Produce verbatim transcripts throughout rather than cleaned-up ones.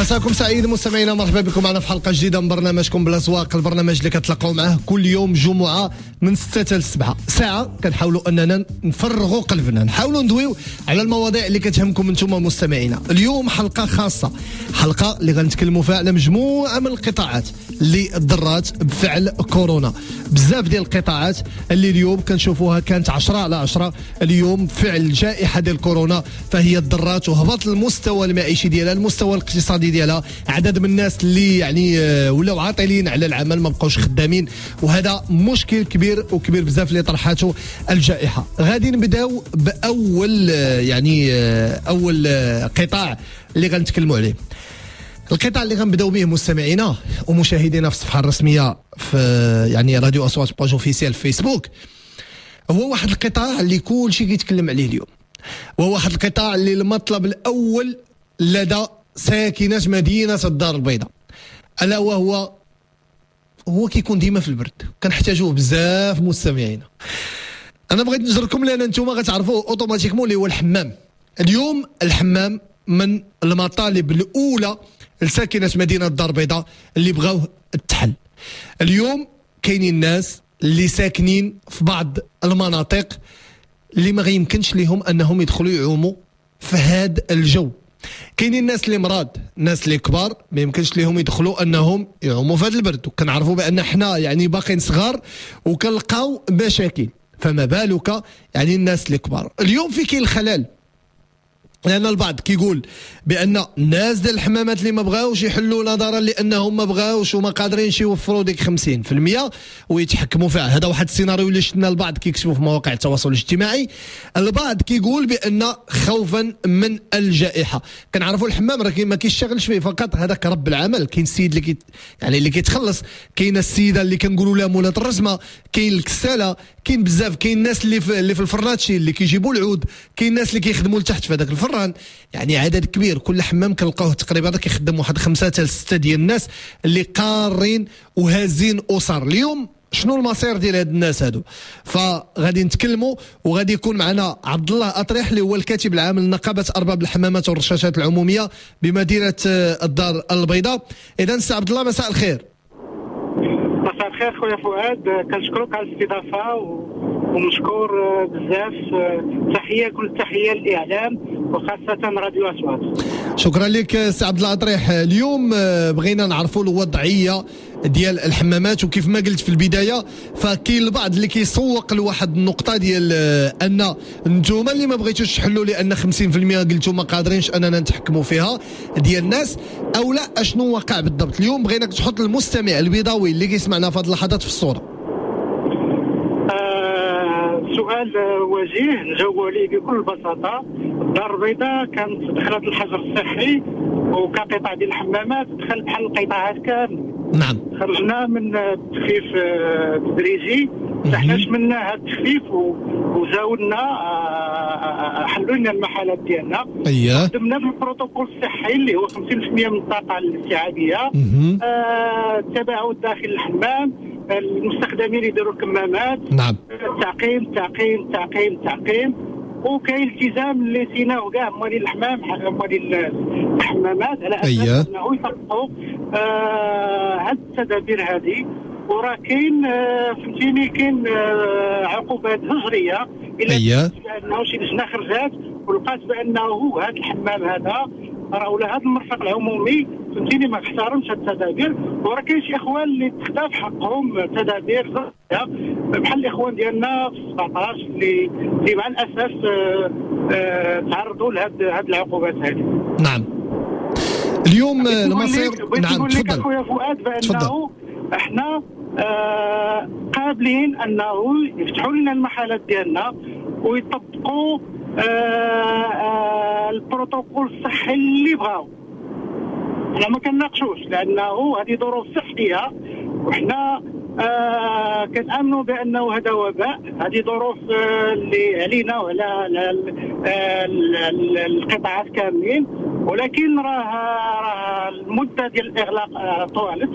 مساكم سعيد مستمعينا، مرحبا بكم معنا في حلقه جديده من برنامجكم بالاسواق، البرنامج اللي كتلقاو معاه كل يوم جمعه من ستة حتى سبعة ساعه. كنحاولوا اننا نفرغوا قلبنا، نحاولوا ندويو على المواضيع اللي كتهمكم انتم مستمعينا. اليوم حلقه خاصه، حلقه اللي غنتكلموا فيها على مجموعه من القطاعات اللي ضرات بفعل كورونا. بزاف ديال القطاعات اللي اليوم كنشوفوها كانت عشرة على عشرة اليوم بفعل جائحه ديال كورونا، فهي ضرات وهبط المستوى المعيشي ديالها، المستوى الاقتصادي ديالها. عدد من الناس اللي يعني ولاو عاطلين على العمل، ما بقاوش خدامين، وهذا مشكل كبير وكبير بزاف اللي طرحته الجائحه. غادي نبداو باول يعني اول قطاع اللي غنتكلموا عليه. القطاع اللي غنبداو به مستمعينا ومشاهدينا في الصفحه الرسميه في يعني راديو اصوات باج اوفيسيال في فيسبوك، هو واحد القطاع اللي كل شيء كيتكلم عليه اليوم، وهو واحد القطاع اللي المطلب الاول لدى ساكنة مدينة الدار البيضاء، ألا وهو هو كيكون ديما في البرد، كنحتاجوه بزاف مستمعينا. أنا بغيت نجركم لأن أنتوما غتعرفوه أوتوماتيكمون اللي هو الحمام. اليوم الحمام من المطالب الأولى لساكنة مدينة الدار البيضاء اللي بغاوه التحل. اليوم كاينين الناس اللي ساكنين في بعض المناطق اللي ما غيمكنش لهم أنهم يدخلوا يعوموا في هذا الجو. كاينين الناس اللي مراد، الناس اللي كبار ما يمكنش لهم يدخلوا انهم يعوموا في هذا البرد، وكنعرفوا بان حنا يعني باقيين صغار وكنلقاو مشاكل، فما بالك يعني الناس اللي كبار. اليوم في كاين الخلل، لان البعض كيقول بان الناس ديال الحمامات اللي ما بغاوش يحلوا نظرا لانهم ما بغاوش وما قادرينش يوفروا ديك خمسين في المية ويتحكموا فيها. هذا واحد السيناريو اللي شفنا البعض كيكتبوا في مواقع التواصل الاجتماعي. البعض كيقول بان خوفا من الجائحه. كنعرفوا الحمام راه ما كيشتغلش فيه فقط هذاك رب العمل، كاين السيد اللي كي يعني اللي كيتخلص، كاين السيده اللي كنقولوا لها مولات الرزمه، كاين الكساله، كاين بزاف، كاين الناس اللي في اللي في الفرناتشي اللي كيجيبوا العود، كاين الناس اللي كيخدموا لتحت في هذاك الفران. يعني عدد كبير، كل حمام كنلقاوه تقريبا كيخدم واحد خمسة حتى ستة ديال الناس اللي قارين وهازين اسر. اليوم شنو المصير ديال هاد الناس هادو؟ فغادي نتكلموا، وغادي يكون معنا عبد الله اطريح اللي هو الكاتب العام لنقابه ارباب الحمامات والرشاشات العموميه بمدينه الدار البيضاء. اذا سي عبد الله مساء الخير. مساء الخير خويا فؤاد، كنشكرك على الاستضافه ومشكور بزاف. تحيه كل التحيه للاعلام وخاصه راديو اصوات. شكرا لك سي عبد الله اطريح. اليوم بغينا نعرفوا الوضعيه ديال الحمامات، وكيف ما قلت في البدايه فكاين البعض اللي كيسوق لواحد النقطه ديال ان نتوما اللي ما بغيتوش تحلوا لان خمسين في المية قلتوا ما قادرينش اننا نتحكموا فيها ديال الناس، او لا اشنو وقع بالضبط؟ اليوم بغيناك تحط المستمع البيضاوي اللي كيسمعنا في هذه اللحظات في الصوره. آه سؤال وجيه نجاوب عليه بكل بساطه. الدار البيضاء كانت دخلت الحجر الصحي وكقطاع ديال الحمامات دخل بحال القطاعات كامل. نعم. خرجنا من التخفيف تدريجي، حناش من هذا التخفيف وزاودنا حلوا لنا المحلات ديالنا. اييه. خدمنا بالبروتوكول الصحي اللي هو خمسين في المية من الطاقه الاستيعابيه. التباعد داخل الحمام، المستخدمين يديروا الكمامات. نعم. تعقيم تعقيم تعقيم تعقيم وكاين التزام اللي سيناه كاع موالين الحمام موالين الحمامات على اساس انه يطبقوا هاد التدابير هذه. وراه كاين فهمتيني كاين عقوبات هجريه الا أيه. انه شي لجنه خرجات ولقات بانه هذا الحمام هذا راه ولا هذا المرفق العمومي فهمتيني ما احترمش التدابير. وراه كاين شي اخوان اللي تخطا في حقهم تدابير بحال الاخوان ديالنا في سبعطاش اللي اللي مع الاسف آه آه تعرضوا لهاد هاد العقوبات هذه. نعم. اليوم المصير. نعم تفضل. بغيت نقول لك فؤاد بانه احنا آه قابلين انه يفتحوا لنا المحلات ديالنا ويطبقوا آه آه البروتوكول الصحي اللي بغاو. احنا ما كنناقشوش لانه هذه ظروف صحيه، وحنا آه كنامنوا بانه هذا وباء، هذه ظروف آه اللي علينا وعلى القطاعات كاملين. ولكن راه راه المده ديال الاغلاق طالت،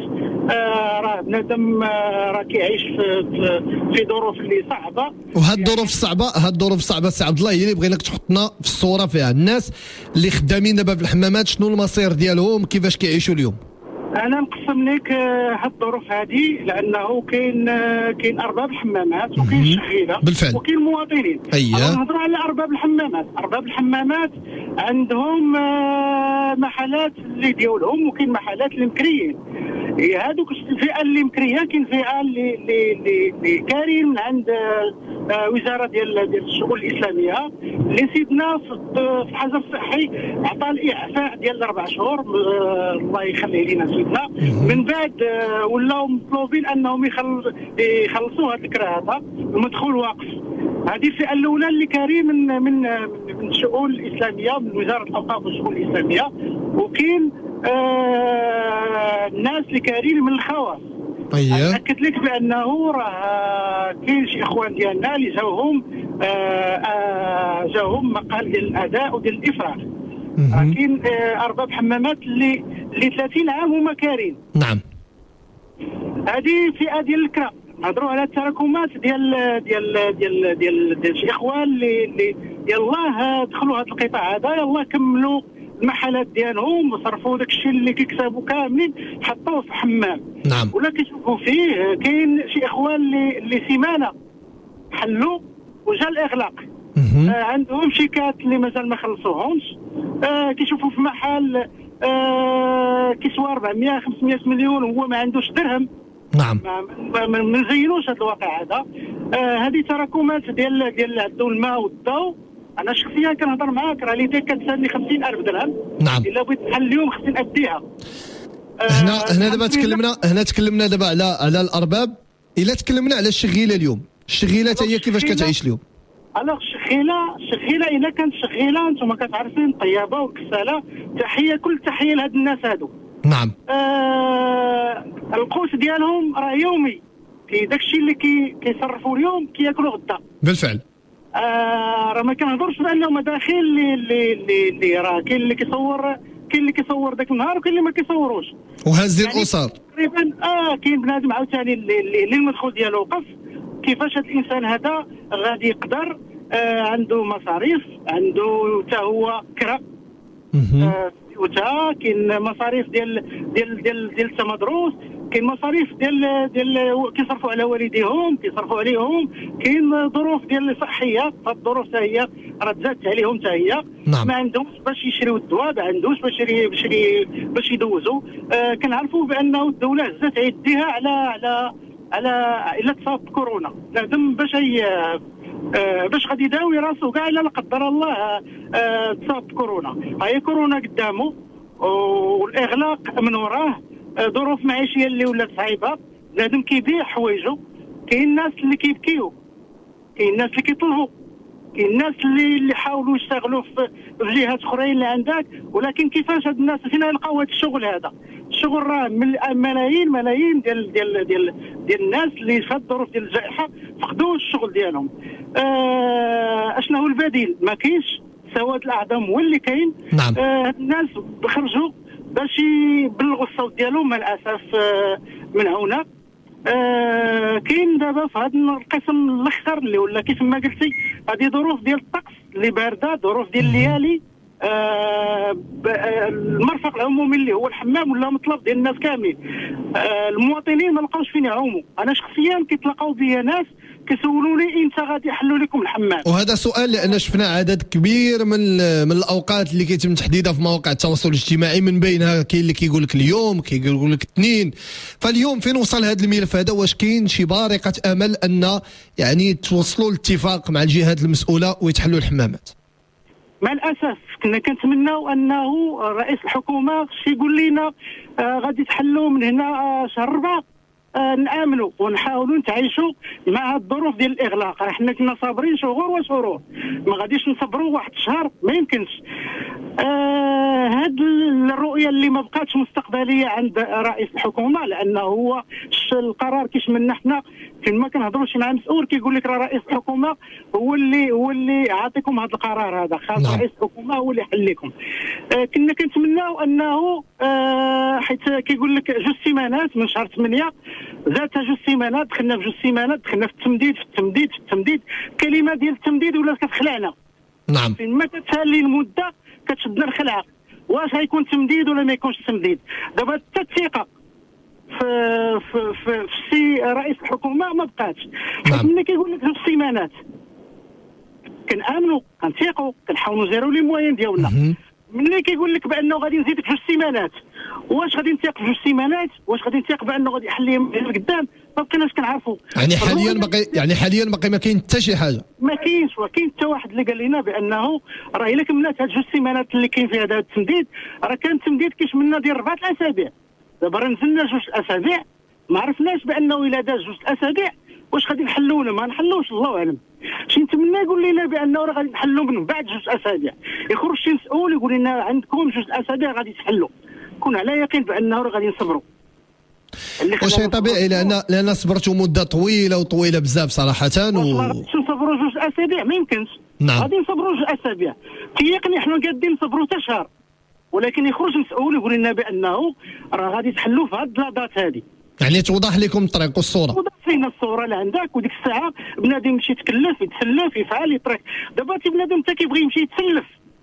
آه راه بنادم آه راه كيعيش في, في, في ظروف اللي صعبه. وهاد الظروف الصعبه هاد الظروف الصعبه سي عبد الله هي اللي بغيناك تحطنا في الصوره فيها. الناس اللي خدامين دابا في الحمامات شنو المصير ديالهم كيفاش كيعيشوا اليوم؟ انا نقسم لك هاد الظروف هذه لانه كاين كاين ارباب الحمامات وكاين شغيله بالفعل وكاين مواطنين. اييه نهضروا على ارباب الحمامات. ارباب الحمامات عندهم محلات اللي ديالهم وكاين محلات اللي مكريين. هذوك الفئه اللي مكريه كاين فئه اللي اللي اللي كارين من عند وزاره ديال ديال الشؤون الاسلاميه اللي سيدنا في الحجر الصحي عطى الاعفاء ديال اربع شهور. الله يخليه لينا سيدنا. من بعد ولاو مطلوبين انهم يخلصوا هذا الكرا هذا المدخول واقف. هذه الفئه الاولى اللي كارين من من من الشؤون الاسلاميه من وزاره الاوقاف والشؤون الاسلاميه. وكاين آه الناس اللي كارين من الخواص. اييه ناكد لك بانه راه كاين شي اخوان ديالنا اللي جاوهم آه آه جاوهم مقال ديال الاداء وديال الافراغ. كاين آه ارباب حمامات اللي اللي ثلاثين عام هما كارين. نعم هذه فئه ديال الكرا. نهضروا على التراكمات ديال ديال ديال ديال ديال شي اخوان اللي اللي يلاه دخلوا هذا القطاع هذا يلاه كملوا المحلات ديالهم وصرفوا داك الشيء اللي كيكسبوا كاملين حطوه في حمام. نعم ولا كيشوفوا فيه كاين شي اخوان اللي اللي سيمانه حلوا وجا الاغلاق. آه عندهم شيكات اللي مازال ما خلصوهمش. آه كيشوفوا في محل آه كيسوى أربعمية خمسمية مليون وهو ما عندوش درهم. نعم ما ما نزينوش هذا الواقع هذا. آه هذه تراكمات ديال ديال عندو الماء والضوء. انا شخصيا كنهضر معاك راه لي كتسالني خمسين ألف درهم. نعم الا بغيت نحل اليوم خصني ناديها. آه هنا هنا دابا تكلمنا هنا تكلمنا دابا على على الارباب. الا تكلمنا على الشغيله اليوم، الشغيله حتى هي كيفاش كتعيش اليوم؟ الوغ الشغيله الشغيله الا كانت شغيله انتم كتعرفين الطيابه والكساله. تحيه كل تحيه لهاد الناس هادو. نعم آه القوس ديالهم راه يومي. كي داكشي اللي كي كيصرفوا اليوم كياكلوا غدا. بالفعل آه راه ما كنهضرش بانه مداخل اللي اللي اللي راه كاين اللي كيصور كاين اللي كيصور داك النهار وكاين اللي ما كيصوروش وهز يعني الاسر تقريبا. اه كاين بنادم عاوتاني اللي, اللي المدخول ديالو وقف. كيفاش هذا الانسان هذا غادي يقدر آه عنده مصاريف عنده حتى هو كرا آه وتا كاين مصاريف ديال ديال ديال ديال التمدروس. كاين مصاريف ديال ديال كيصرفوا على والديهم كيصرفوا عليهم. كاين ظروف ديال صحيه. الظروف حتى هي راه تزادت عليهم حتى هي. نعم. ما عندهمش باش يشريوا الدواء ما عندوش باش باش باش يدوزوا. آه كنعرفوا بانه الدوله هزات يديها على على على الا تصاب كورونا. لازم باش هي آه باش غادي يداوي راسو كاع الا لا قدر الله آه تصاب كورونا. هاي كورونا قدامه والاغلاق من وراه. ظروف معيشيه اللي ولات صعيبه. بنادم كيبيع حوايجو. كاين الناس اللي كيبكيو. كاين الناس اللي كيطلبوا. كاين الناس اللي اللي حاولوا يشتغلوا في جهات اخرين اللي عندك. ولكن كيفاش هاد الناس فين يلقاو هاد الشغل هذا؟ الشغل راه ملايين ملايين ديال ديال ديال ديال الناس اللي في الظروف ديال الجائحه فقدوا الشغل ديالهم. آه اشنو هو البديل؟ ما كاينش. سواد الاعظم هو اللي كاين. نعم. آه الناس خرجوا باش يبلغوا الصوت ديالهم. مع الاسف آه من هنا آه كاين دابا في هذا القسم الاخر اللي ولا كيف ما قلتي هذه ظروف ديال الطقس اللي بارده. ظروف ديال الليالي. آه المرفق العمومي اللي هو الحمام ولا مطلب ديال الناس كاملين. آه المواطنين ما لقاوش فين يعوموا. انا شخصيا كيتلاقاو بيا ناس كيسولوني انت غادي يحلوا لكم الحمام. وهذا سؤال لان شفنا عدد كبير من من الاوقات اللي كيتم تحديدها في مواقع التواصل الاجتماعي. من بينها كاين اللي كيقول لك اليوم كيقول لك اثنين. فاليوم فين وصل هذا الملف هذا؟ واش كاين شي بارقه امل ان يعني توصلوا لاتفاق مع الجهات المسؤوله ويتحلوا الحمامات؟ مع الاسف كنا كنتمناو انه رئيس الحكومه شي يقول لنا آه غادي تحلوا من هنا آه شهر ربعه. آه نامنوا ونحاولوا نتعايشوا مع الظروف ديال الاغلاق. راه حنا كنا صابرين شهور وشهور. ما غاديش نصبروا واحد الشهر ما يمكنش. آه هاد الرؤيه القضيه اللي ما بقاتش مستقبليه عند رئيس الحكومه، لانه هو القرار كيشملنا حنا فين ما كنهضروش مع مسؤول كيقول لك راه رئيس الحكومه هو اللي هو اللي عاطيكم هذا القرار هذا، خاص نعم. رئيس الحكومه هو اللي يحل لكم. آه كنا كنتمناو انه آه حيت كيقول لك جوج سيمانات من شهر ثمانية، ذاتها جوج سيمانات، دخلنا في جوج سيمانات، دخلنا في التمديد في التمديد في التمديد الكلمه ديال التمديد ولات كتخلعنا. نعم. فين ما كتسالي المده كتشدنا الخلعه، واش غيكون تمديد ولا ما يكونش تمديد؟ دابا حتى الثقه في في في, في سي رئيس الحكومه ما بقاتش. نعم. ملي كيقول لك جوج سيمانات كنامنوا كنثيقوا كنحاولوا نزيروا لي موين ديالنا. ملي كيقول لك بانه غادي نزيدك جوج سيمانات، واش غادي نثيق في جوج سيمانات؟ واش غادي نثيق بانه غادي يحل لي لقدام؟ ما بقيناش كنعرفوا. يعني حاليا باقي يعني حاليا باقي ما كاين حتى شي حاجه. ما كاينش، وكاين حتى واحد اللي قال لنا بانه راه الا كملات هاد جوج سيمانات اللي كاين فيها هذا التمديد راه كان التمديد كيشملنا ديال اربعه الاسابيع. دابا راه نزلنا جوج اسابيع، ما عرفناش بانه الا داز جوج اسابيع واش غادي نحلوا ولا ما نحلوش، الله اعلم. شي نتمنى يقول لنا بانه راه غادي نحلوا من بعد جوج اسابيع، يخرج شي مسؤول يقول لنا عندكم جوج اسابيع غادي تحلوا، كون على يقين بانه راه غادي نصبروا. وشيء طبيعي لان لان صبرتوا مده طويله وطويله بزاف صراحه. و ما غاديش نصبروا جوج اسابيع، ما يمكنش. نعم. غادي نصبروا جوج اسابيع، تيقني حنا قادين نصبروا حتى شهر، ولكن يخرج مسؤول يقول لنا بانه راه غادي تحلوا في هاد لاطات هذه. يعني توضح لكم الطريق والصوره. توضح لنا الصوره اللي عندك، وديك الساعه بنادم يمشي يتكلف يتسلف يفعل يطرق. دابا تي بنادم حتى كيبغي يمشي يتسلف،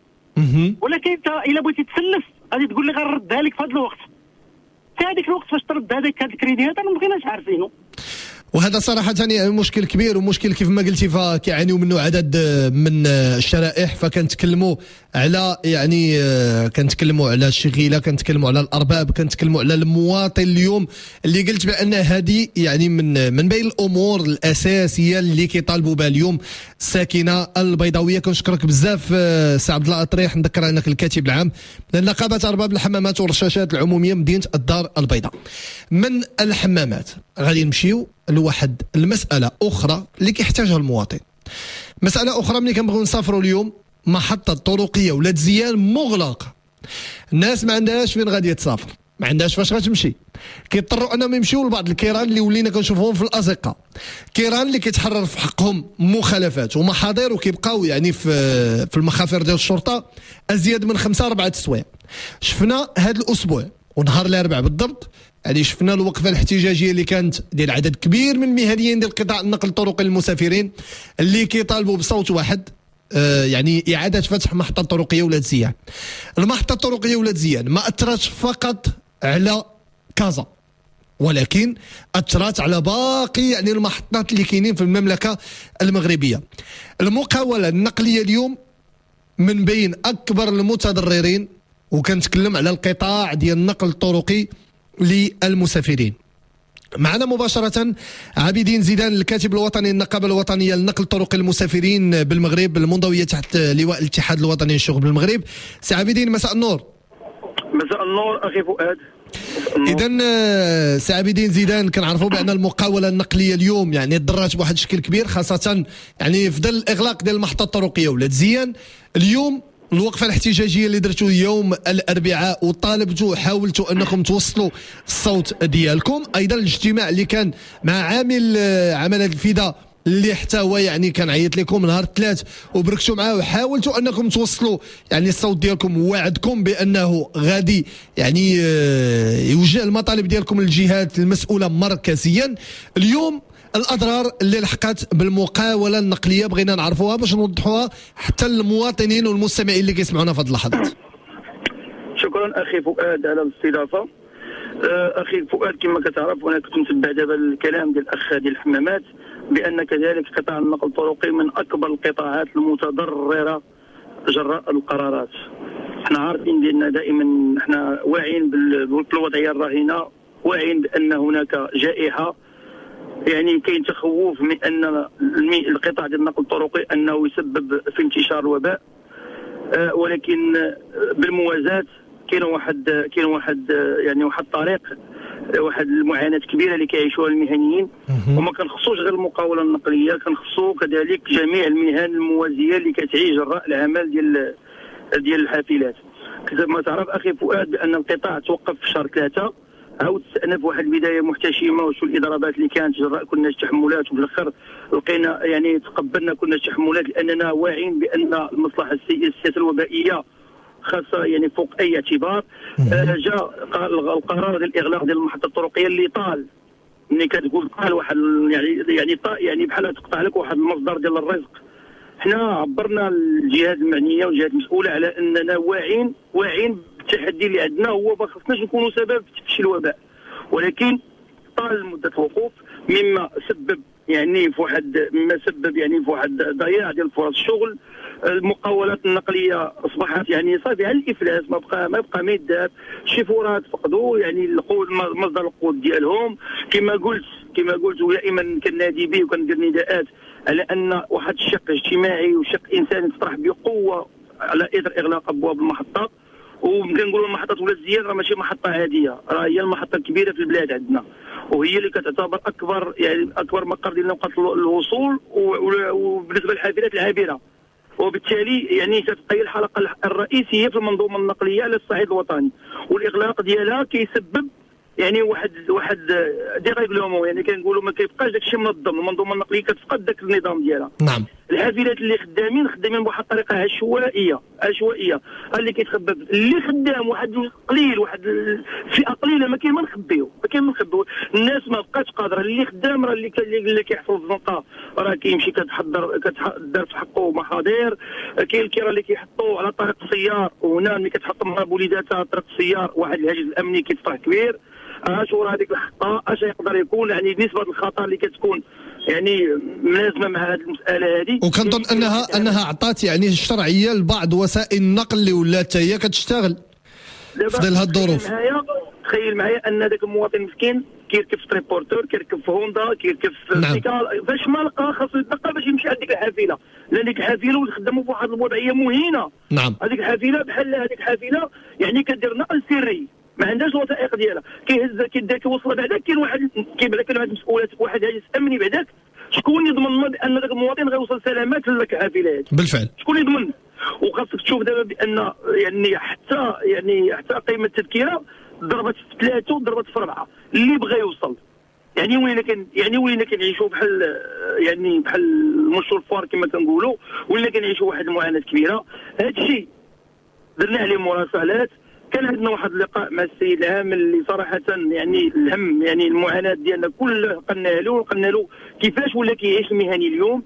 ولكن انت الا بغيتي تسلف غادي تقول لي غنردها لك في هذا الوقت. في هذاك الوقت فاش ترد هذاك هذا الكريدي هذا ما بغيناش عارفينه. وهذا صراحة يعني مشكل كبير، ومشكل كيف ما قلتي فكيعانيوا منه عدد من الشرائح. فكنتكلموا على يعني كنتكلموا على الشغيلة، كنتكلموا على الأرباب، كنتكلموا على المواطن اليوم اللي قلت بأن هذه يعني من من بين الأمور الأساسية اللي كيطالبوا بها اليوم الساكنة البيضاوية. كنشكرك بزاف سي عبد الله أطريح، نذكر أنك الكاتب العام لنقابة أرباب الحمامات والرشاشات العمومية مدينة الدار البيضاء. من الحمامات غادي نمشيو لواحد المسألة أخرى اللي كيحتاجها المواطن. مسألة أخرى ملي كنبغيو نسافروا اليوم محطة طرقية ولاد زيان مغلقة، الناس ما عندهاش فين غادي تسافر، ما عندهاش فاش غتمشي، كيضطروا انهم يمشيو لبعض الكيران اللي ولينا كنشوفوهم في الازقه، كيران اللي كيتحرر في حقهم مخالفات ومحاضر وكيبقاو يعني في في المخافر ديال الشرطه ازيد من خمسه اربعه السوايع. شفنا هذا الاسبوع ونهار الاربعاء بالضبط يعني شفنا الوقفه الاحتجاجيه اللي كانت ديال عدد كبير من المهنيين ديال قطاع النقل الطرقي للمسافرين اللي كيطالبوا بصوت واحد آه يعني اعاده فتح محطه طرقيه ولاد زيان. المحطه الطرقيه ولاد زيان ما اثرتش فقط على كازا، ولكن اثرت على باقي يعني المحطات اللي كاينين في المملكه المغربيه. المقاوله النقليه اليوم من بين اكبر المتضررين، وكنتكلم على القطاع ديال النقل الطرقي للمسافرين. معنا مباشرة عابدين زيدان الكاتب الوطني النقابة الوطنية للنقل الطرقي للمسافرين بالمغرب المنضوية تحت لواء الاتحاد الوطني للشغل بالمغرب. سي عابدين مساء النور. مساء النور اخي فؤاد. اذا سي عابدين زيدان كنعرفوا بان المقاولة النقلية اليوم يعني تضررت بواحد الشكل كبير، خاصة يعني في ظل الاغلاق ديال المحطة الطرقية ولاد زيان. اليوم الوقفه الاحتجاجيه اللي درتوا يوم الاربعاء وطالبتوا حاولتوا انكم توصلوا الصوت ديالكم، ايضا الاجتماع اللي كان مع عامل عمل الفداء اللي حتى هو يعني كان عيط لكم نهار الثلاث وبركتوا معاه وحاولتوا انكم توصلوا يعني الصوت ديالكم ووعدكم بانه غادي يعني يوجه المطالب ديالكم للجهات المسؤوله مركزيا. اليوم الاضرار اللي لحقت بالمقاوله النقليه بغينا نعرفوها باش نوضحوها حتى للمواطنين والمستمعين اللي كيسمعونا في هذه اللحظات. شكرا اخي فؤاد على الاستضافه. اخي فؤاد كما كتعرف وانا كنت متبع دابا الكلام ديال الاخ ديال الحمامات بان كذلك قطاع النقل الطرقي من اكبر القطاعات المتضرره جراء القرارات. احنا عارفين بان دائما احنا واعيين بالوضعيه الراهنه، واعيين بان هناك جائحه، يعني كاين تخوف من ان القطاع ديال النقل الطرقي انه يسبب في انتشار الوباء، أه ولكن بالموازاه كاين واحد كاين واحد يعني واحد الطريق، واحد المعاناه كبيره اللي كيعيشوها المهنيين، وما كنخصوش غير المقاوله النقليه، كنخصو كذلك جميع المهن الموازيه اللي كتعيش جراء العمل ديال ديال الحافلات. كما تعرف اخي فؤاد بان القطاع توقف في شهر ثلاثه، عاود استأنف واحد البدايه محتشمه، وشو الاضرابات اللي كانت جراء كنا تحملات، وفي الاخر لقينا يعني تقبلنا كنا تحملات لاننا واعيين بان المصلحه السياسيه الوبائيه خاصه يعني فوق اي اعتبار. آه جاء القرار ديال الاغلاق ديال المحطه الطرقيه اللي طال، ملي كتقول طال واحد يعني يعني يعني بحال تقطع لك واحد المصدر ديال الرزق. حنا عبرنا الجهات المعنيه والجهات المسؤوله على اننا واعيين واعيين بالتحدي اللي عندنا، هو ما خصناش نكونوا سبب في تفشي الوباء، ولكن طال مده الوقوف مما سبب يعني في واحد مما سبب يعني في واحد ضياع ديال فرص الشغل. المقاولات النقليه اصبحت يعني صافي على الافلاس، ما بقى ما بقى ما يدار، الشيفورات فقدوا يعني مصدر القوت ديالهم. كما قلت كما قلت ودائما كنادي به وكندير نداءات على ان واحد الشق اجتماعي وشق انساني تطرح بقوه على اثر اغلاق ابواب المحطه. وكنقولوا المحطه ولاد الزيان راه ماشي محطه عاديه، راه هي المحطه الكبيره في البلاد عندنا، وهي اللي كتعتبر اكبر يعني اكبر مقر ديال نقاط الوصول وبالنسبه للحافلات العابره، وبالتالي يعني كتبقى هي الحلقه الرئيسيه في المنظومه النقليه على الصعيد الوطني. والاغلاق ديالها كيسبب يعني واحد واحد ديريغلومون، يعني كنقولوا ما كيبقاش داك الشيء منظم، المنظومه النقليه كتفقد داك النظام ديالها. نعم. الحافلات اللي خدامين خدامين بواحد الطريقه عشوائيه عشوائيه اللي كيتخبى اللي خدام واحد قليل، واحد فئه قليله ما كاين ما نخبيو ما كاين ما نخبيو الناس ما بقاتش قادره. اللي خدام راه اللي اللي كيحصل في الزنقه راه كيمشي كتحضر كتدار في حقه محاضر، كاين الكرا اللي كيحطوا على طريق السيار، وهنا ملي كتحط مع بوليداتها على طريق السيار واحد الهاجس الامني كيتطرح كبير. اش ورا هذيك الحطه اش يقدر يكون يعني نسبه الخطر اللي كتكون يعني ملازمه مع هذه المساله هذه. وكنظن انها انها عطات يعني الشرعيه لبعض وسائل النقل اللي ولات هي كتشتغل في ظل هذه الظروف. تخيل معايا ان ذاك المواطن مسكين كيركب في تريبورتور، كيركب في هوندا، كيركب في نعم. سيكال، فاش ما لقى خاصو يتنقل باش يمشي هذيك الحافله، لان ديك الحافله وخدموا بواحد الوضعيه مهينه. نعم. هذيك الحافله بحال هذيك الحافله يعني كدير نقل سري، ما عندهاش الوثائق ديالها، كيهز كيدير كيوصل بعداك كاين واحد كيبدا كاين واحد المسؤولات واحد هاجس امني بعداك، شكون يضمن بان ذاك المواطن غيوصل سلامات لذاك الحافله هذه؟ بالفعل شكون يضمن؟ وخاصك تشوف دابا بان يعني حتى يعني حتى قيمه التذكره ضربت في ثلاثه وضربت في اربعه، اللي بغى يوصل يعني وين كان يعني وين كنعيشوا بحال يعني بحال المشهور الفوار كما كنقولوا، ولا كنعيشوا واحد المعاناه كبيره. هذا الشيء درنا عليه مراسلات، كان عندنا واحد اللقاء مع السيد العامل اللي صراحه يعني الهم يعني المعاناه ديالنا كلها قلنا له وقلنا له كيفاش ولا كيعيش المهني اليوم.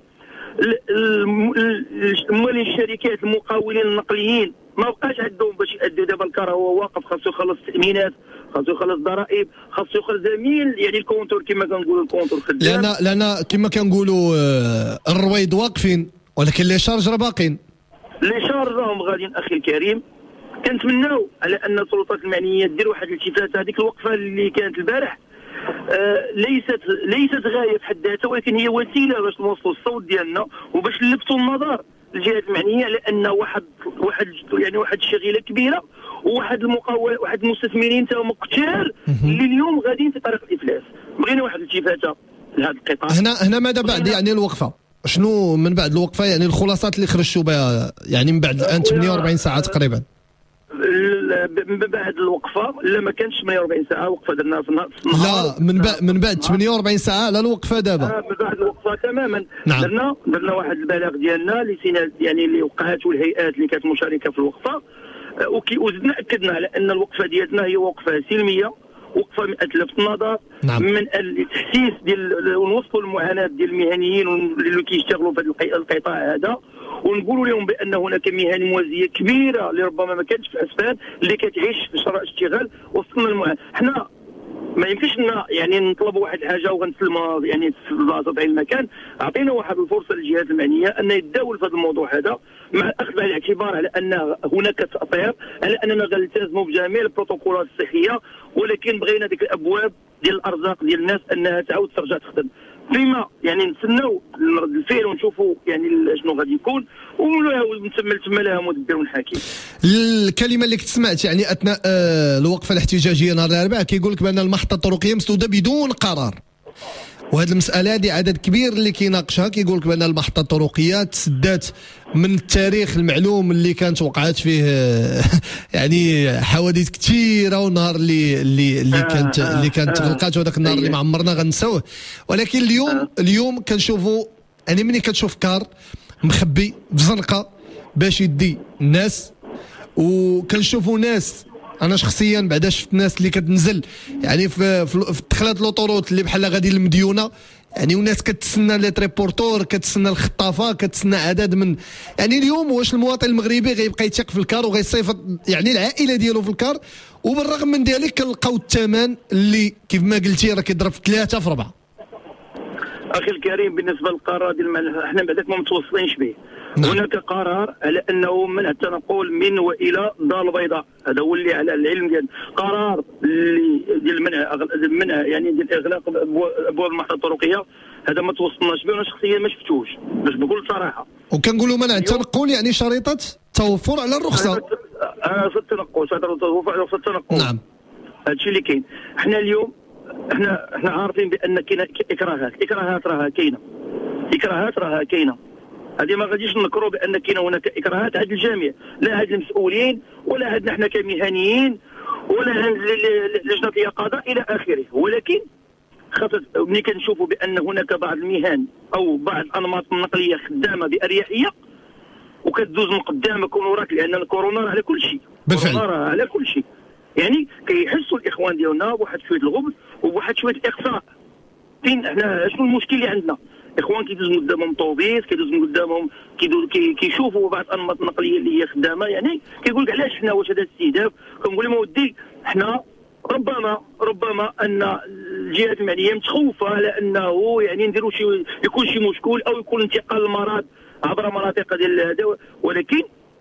الموالين الشركات المقاولين النقليين ما بقاش عندهم باش يأدوا دابا الكار، هو واقف خاصو يخلص التأمينات، خاصو يخلص ضرائب، خاصو يخلص زميل يعني الكونتور كما كنقولوا الكونتور خدام، لان لان كما كنقولوا الرويض واقفين ولكن لي شارج راه باقين. لي شارج راهم غاديين اخي الكريم. كنتمناو على ان السلطات المعنيه دير واحد الالتفات. هذيك الوقفه اللي كانت البارح آه ليست ليست غايه في حد ذاتها، ولكن هي وسيله باش نوصلوا الصوت ديالنا وباش نلفتوا النظر الجهات المعنيه على ان واحد واحد يعني واحد الشغيله كبيره وواحد المقاول واحد المستثمرين تاهما كثار اللي اليوم غاديين في طريق الافلاس. بغينا واحد الالتفاته لهذا القطاع. هنا هنا ماذا بعد يعني الوقفه؟ شنو من بعد الوقفه يعني الخلاصات اللي خرجتوا بها يعني من بعد الان ثمانية وأربعين ساعه تقريبا؟ من بعد الوقفه لا ما كانش ثمانية وأربعين ساعه وقفه درنا في النهار. لا من بعد من بعد ثمانية وأربعين ساعه على الوقفه دابا. آه من بعد الوقفه تماما. نعم. درنا درنا واحد البلاغ ديالنا لسينا يعني اللي وقعات والهيئات اللي كانت مشاركه في الوقفه، آه وزدنا اكدنا على ان الوقفه ديالنا هي وقفه سلميه، وقفه من لفت النظر. نعم. من التحسيس ديال ونوصلوا المعاناه ديال المهنيين اللي كيشتغلوا في هذا القطاع هذا، ونقولوا لهم بان هناك مهن موازيه كبيره اللي ربما ما كانتش في الاسباب اللي كتعيش في شرائع اشتغال وصلنا المعاناه. حنا ما يمكنش لنا يعني نطلبوا واحد الحاجه وغنسلمها يعني في البلاصه في المكان. اعطينا واحد الفرصه للجهات المعنيه ان يتداول في هذا الموضوع هذا مع الاخذ بعين الاعتبار على ان هناك تاطير، على اننا غنلتزموا بجميع البروتوكولات الصحيه، ولكن بغينا ديك الابواب ديال الارزاق ديال الناس انها تعاود ترجع تخدم. فيما يعني نتسناو رد الفعل ونشوفوا يعني شنو غادي يكون، ونتمل تما لها مدبر حكيم. الكلمه اللي كنت سمعت يعني اثناء الوقفه الاحتجاجيه نهار الاربعاء كيقول لك بان المحطه الطرقيه مسدوده بدون قرار. وهذه المساله هذه عدد كبير اللي كيناقشها، كيقول لك بان المحطه الطرقيه تسدات من التاريخ المعلوم اللي كانت وقعت فيه يعني حوادث كثيره، والنهار اللي اللي اللي كانت اللي كانت تغلقات، وهذاك النهار اللي ما عمرنا غنساوه. ولكن اليوم اليوم كنشوفوا يعني ملي كتشوف كار مخبي في زنقه باش يدي الناس، وكنشوفوا ناس، انا شخصيا بعدا شفت ناس اللي كتنزل يعني في في دخلات لوطوروت اللي بحال غادي للمديونه يعني، وناس كتسنى لي تريبورتور، كتسنى الخطافه، كتسنى عدد من يعني. اليوم واش المواطن المغربي غيبقى يثق في الكار وغيصيفط يعني العائله ديالو في الكار، وبالرغم من ذلك كنلقاو الثمن اللي كيف ما قلتي راه كيضرب في ثلاثه في اربعه. اخي الكريم، بالنسبه للقرار ديال الملح احنا بعدك ما متوصلينش به. نعم. هناك قرار على انه منع التنقل من والى الدار البيضاء، هذا هو اللي على العلم ديال قرار اللي ديال منع منع يعني ديال اغلاق ابواب المحطه الطرقيه، هذا ما توصلناش به، وانا شخصيا ما شفتوش باش بكل صراحه. وكنقولوا منع التنقل يعني شريطه توفر على الرخصه. اه صد التنقل، صد التنقل. نعم. هادشي اللي كاين. احنا اليوم احنا احنا عارفين بان كاين اكراهات، اكراهات راها كاينه، اكراهات راها كاينه. هذه ما غاديش نذكروا بان كاين هناك اكراهات عند الجميع، لا هاد المسؤولين ولا عندنا احنا كمهنيين ولا عند لجنه اليقظه الى اخره. ولكن خاصة ملي كنشوفوا بان هناك بعض المهن او بعض الانماط النقليه خدامه باريحيه وكتدوز من قدامك وراك، لان الكورونا على كل شيء، بالفعل على كل شيء. يعني كيحسوا الاخوان ديالنا بواحد شويه الغبن وبواحد شويه الاقصاء. فين احنا شنو المشكل اللي عندنا؟ اخوان كيدوز من قدامهم طوبيس، كيدوز من قدامهم كيشوفوا بعض الانماط النقليه اللي هي خدامه، يعني كيقول لك علاش حنا واش هذا استهداف؟ كنقول لهم ودي حنا ربما ربما ان الجهات المعنيه متخوفه على انه يعني نديروا شي يكون شي مشكل او يكون انتقال المرض عبر مناطق ديال هذا، ولكن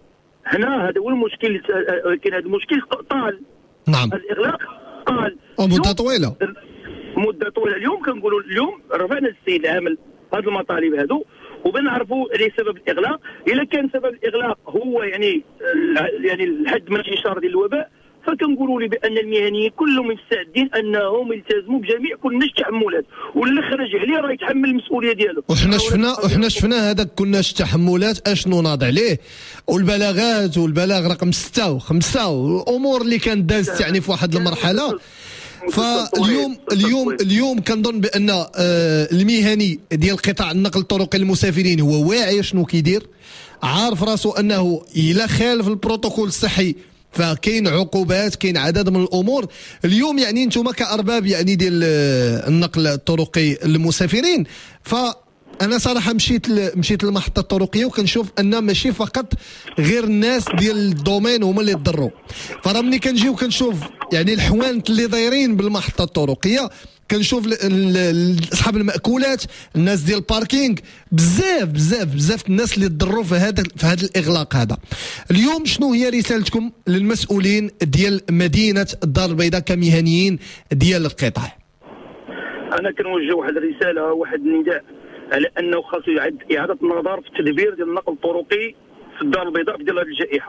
هنا هذا هو المشكل. ولكن هذا المشكل طال. نعم. الاغلاق طال مده طويله مده طويله. اليوم كنقولوا اليوم رفعنا السيد العامل هذه المطالب هذو وبنعرفوا ليه سبب الاغلاق. اذا كان سبب الاغلاق هو يعني يعني الحد من انتشار ديال الوباء، فكنقولوا لي بان المهنيين كلهم مستعدين انهم يلتزموا بجميع كل التحملات، واللي خرج عليه راه يتحمل المسؤوليه ديالو. وحنا شفنا وحنا شفنا هذاك كلش التحملات اشنو ناض عليه، والبلاغات والبلاغ رقم ستة وخمسة والامور اللي كانت دازت يعني في واحد المرحله. فاليوم اليوم اليوم كنظن بان آه المهني ديال قطاع النقل الطرقي للمسافرين هو واعي شنو كيدير، عارف راسو انه الا خالف البروتوكول الصحي فكاين عقوبات، كاين عدد من الامور. اليوم يعني انتم كارباب يعني ديال النقل الطرقي للمسافرين، فانا صراحه مشيت مشيت للمحطه الطرقيه وكنشوف ان ماشي فقط غير الناس ديال الدومين هما اللي يضروا. فراه ملي كنجيو كنشوف يعني الحوانت اللي دايرين بالمحطه الطرقيه، كنشوف اصحاب المأكولات، الناس ديال الباركينغ، بزاف بزاف بزاف الناس اللي تضروا في هذا في هذا الاغلاق هذا. اليوم شنو هي رسالتكم للمسؤولين ديال مدينه الدار البيضاء كمهنيين ديال القطاع؟ انا كنوجه واحد الرساله، واحد النداء على انه خاصو يعد اعاده النظر في التدبير ديال النقل الطرقي في الدار البيضاء في ديال هذه الجائحه.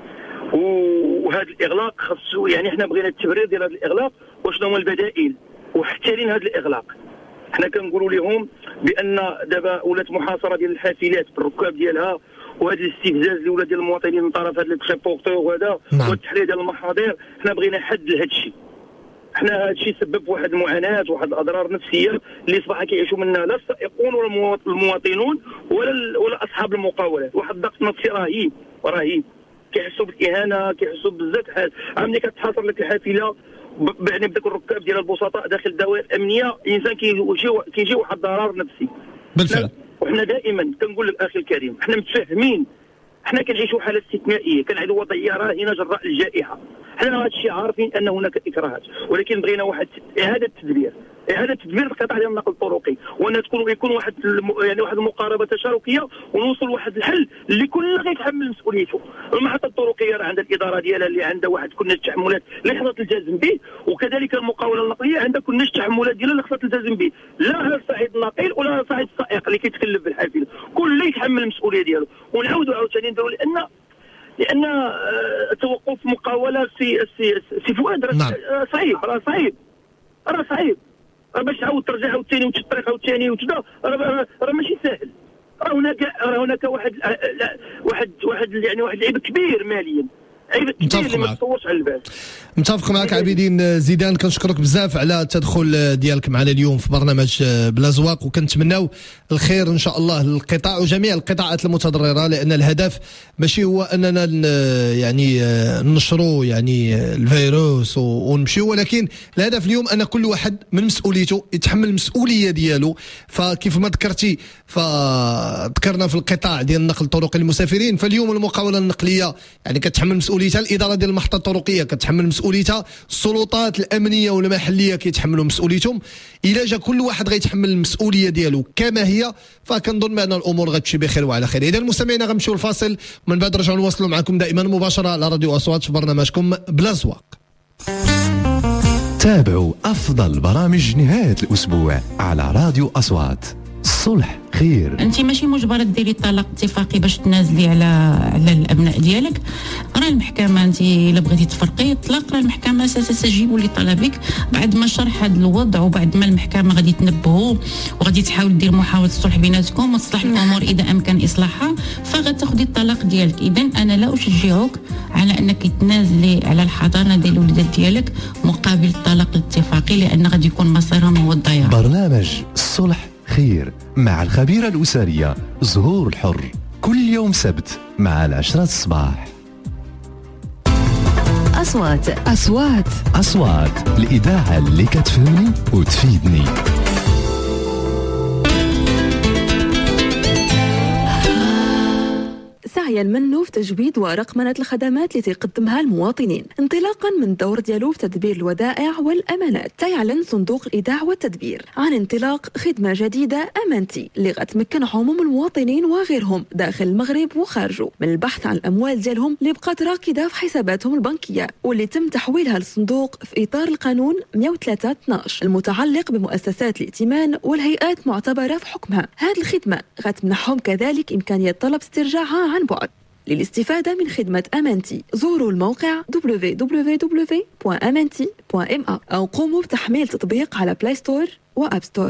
وهذا الاغلاق خاصو يعني احنا بغينا التبرير ديال هذا الاغلاق وشنو هما البدائل وحتى لين هذا الاغلاق. حنا كنقولوا لهم بان دابا ولات محاصره ديال الحافلات بالركاب ديالها، وهذا الاستفزاز اللي ولا ديال المواطنين من طرف هذا التريبورتور وهذا والتحليه ديال المحاضر، حنا بغينا حد لهذا الشيء. حنا هذا الشيء سبب واحد المعاناه واحد الاضرار نفسيه اللي اصبح كيعيشوا منها لا السائقون ولا المواطنون ولا ولا اصحاب المقاولات. واحد الضغط نفسي رهيب رهيب، كيحسوا بالاهانه، كيحسوا بزاف حال. ملي كتحاصر لك الحافله يعني بداك الركاب ديال البسطاء داخل الدوائر الامنيه، الانسان كيجي كيجي واحد الضرر نفسي بالفعل. وحنا دائما كنقول لك اخي الكريم، حنا متفاهمين، حنا كنعيشوا حاله استثنائيه، كنعيشوا وضعيه راهنه جراء الجائحه. حنا هذا الشيء عارفين ان هناك اكراهات، ولكن بغينا واحد اعاده التدبير، اعاده تدبير القطاع ديال النقل الطرقي، وان تكون يكون واحد يعني واحد المقاربه تشاركيه ونوصل واحد الحل اللي كل غيتحمل مسؤوليته. المحطه الطرقيه راه عندها الاداره ديالها اللي عندها واحد كنا التحملات اللي خصها تلتزم به، وكذلك المقاوله النقليه عندها كنا التحملات ديالها اللي خصها تلتزم به، لا على الصعيد الناقل ولا على الصعيد السائق اللي كيتكلف بالحافله، كل يتحمل المسؤوليه ديالو. ونعاودوا عاوتاني نديروا لان لان توقف مقاوله سي سي سي فؤاد راه صعيب، راه صعيب راه صعيب راه باش تعاود ترجع عاوتاني وتمشي الطريق عاوتاني وتدا راه ماشي ساهل. راه هناك راه هناك واحد واحد واحد يعني واحد العيب كبير ماليا، عيب كبير اللي ما تصورش على البال. متفق معك عابدين زيدان، كنشكرك بزاف على التدخل ديالك معنا اليوم في برنامج بلا زواق، وكنتمناو الخير ان شاء الله للقطاع وجميع القطاعات المتضرره، لان الهدف ماشي هو اننا يعني ننشروا يعني الفيروس ونمشيو، ولكن الهدف اليوم ان كل واحد من مسؤوليته يتحمل المسؤوليه ديالو. فكيف ما ذكرتي فذكرنا في القطاع ديال النقل الطرقي للمسافرين، فاليوم المقاوله النقليه يعني كتحمل مسؤوليتها الاداره ديال المحطه الطرقيه، كتحمل مسؤوليتها السلطات الامنيه والمحليه كيتحملوا مسؤوليتهم. الا جا كل واحد غيتحمل المسؤوليه ديالو كما هي، فكنظن بان الامور غتمشي بخير وعلى خير. اذا المستمعين غنمشيو الفاصل، ومن بعد نرجعوا نواصلوا معكم دائما مباشره على راديو اصوات في برنامجكم بلا زواق. تابعوا افضل برامج نهايه الاسبوع على راديو اصوات. الصلح خير. انت ماشي مجبره ديري طلاق اتفاقي باش تنازلي على على الابناء ديالك. راه المحكمه انت الا بغيتي تفرقي الطلاق، راه المحكمه ستستجيب لطلبك بعد ما شرح هذا الوضع، وبعد ما المحكمه غادي تنبهوا وغادي تحاول دير محاوله الصلح بيناتكم وتصلح الامور اذا امكن اصلاحها، فغتاخذي الطلاق ديالك. اذا انا لا اشجعك على انك تنازلي على الحضانه ديال الوليدات ديالك مقابل الطلاق الاتفاقي، لان غادي يكون مصيرهم هو الضياع. برنامج الصلح خير مع الخبيرة الأسرية زهور الحر، كل يوم سبت مع العشرة الصباح. أصوات أصوات أصوات الإذاعة اللي كتفهمني وتفيدني. سعيا منه في تجويد ورقمنة الخدمات اللي تقدمها المواطنين، انطلاقا من الدور ديالو في تدبير الودائع والأمانات. تيعلن صندوق الإيداع والتدبير عن انطلاق خدمة جديدة أمانتي اللي غتمكن عموم المواطنين وغيرهم داخل المغرب وخارجه من البحث عن الأموال ديالهم اللي بقات راكدة في حساباتهم البنكية، واللي تم تحويلها للصندوق في إطار القانون مئة وثلاثة اثناش المتعلق بمؤسسات الائتمان والهيئات المعتبرة في حكمها. هذه الخدمة غتمنحهم كذلك إمكانية طلب استرجاعها عن بعد. للاستفادة من خدمة أمانتي زوروا الموقع دبليو دبليو دبليو دوت أمانتي دوت إم إيه أو قوموا بتحميل تطبيق على بلاي ستور وأب ستور.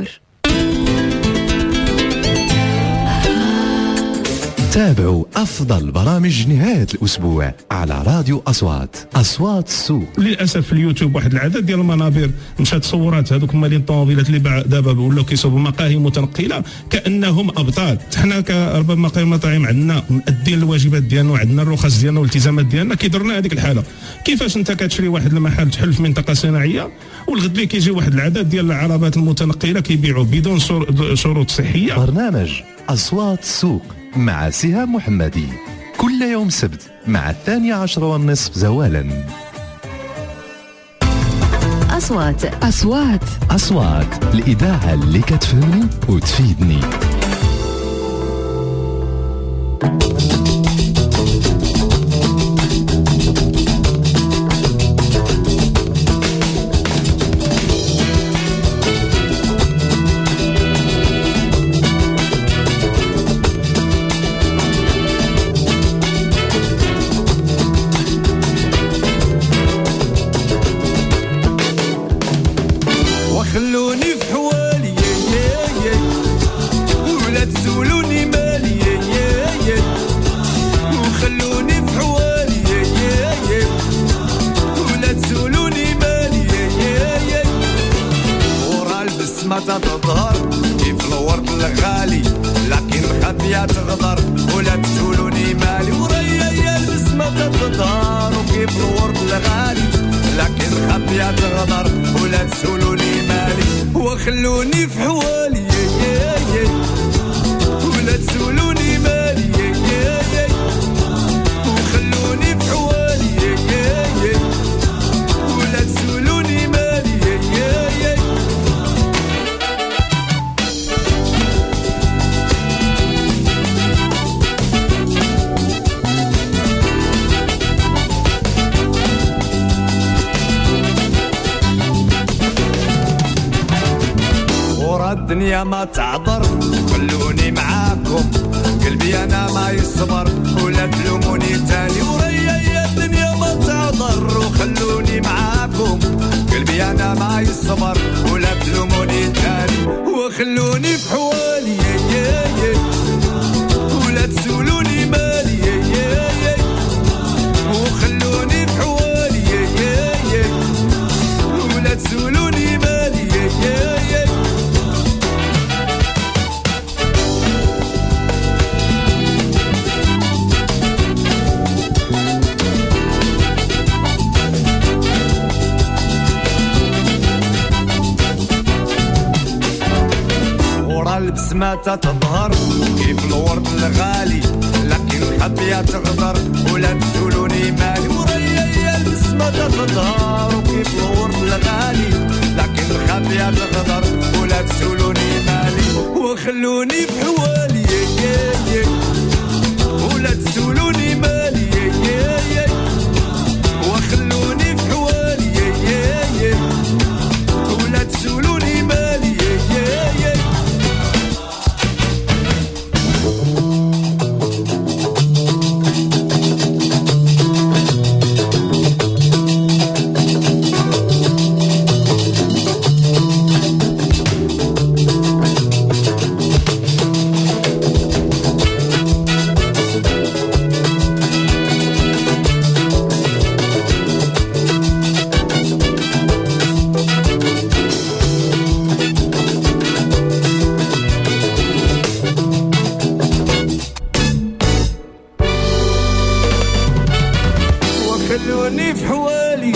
تابعوا أفضل برامج نهاية الأسبوع على راديو أصوات. أصوات السوق. للأسف في اليوتيوب واحد العدد ديال المنابر مشات تصورات هذوك مالين الطوموبيلات اللي دابا ولاو كيصوبوا مقاهي متنقله كأنهم أبطال. حنا كأرباب مقاهي المطاعم عندنا مؤدين الواجبات ديالنا وعندنا الرخص ديالنا والالتزامات ديالنا، كيضرنا هذيك الحالة. كيفاش أنت كتشري واحد المحل تحل في منطقة صناعية والغد لي كيجي واحد العدد ديال العربات المتنقلة كيبيعوا بدون شروط صحية. برنامج أصوات السوق مع سهام محمدي كل يوم سبت مع الثانية عشر والنصف زوالا. أصوات أصوات أصوات الإذاعة اللي كتفهمني وتفيدني. الدنيا ما تعذر، خلوني معاكم قلبي انا ما يصبر، ولا تلوموني تاني وريا يا الدنيا ما تعذر، وخلوني معاكم قلبي انا ما يصبر، ولا تلوموني البسمة تظهر كيف الورد الغالي لكن خبية تغدر ولا تسولوني مالي وريا البسمة تظهر وكيف الورد الغالي لكن خبية تغدر ولا تسولوني مالي وخلوني في حوالي ولا تسولوني مالي وخلوني في حوالي ولا تسولوني مالي خلوني في حوالي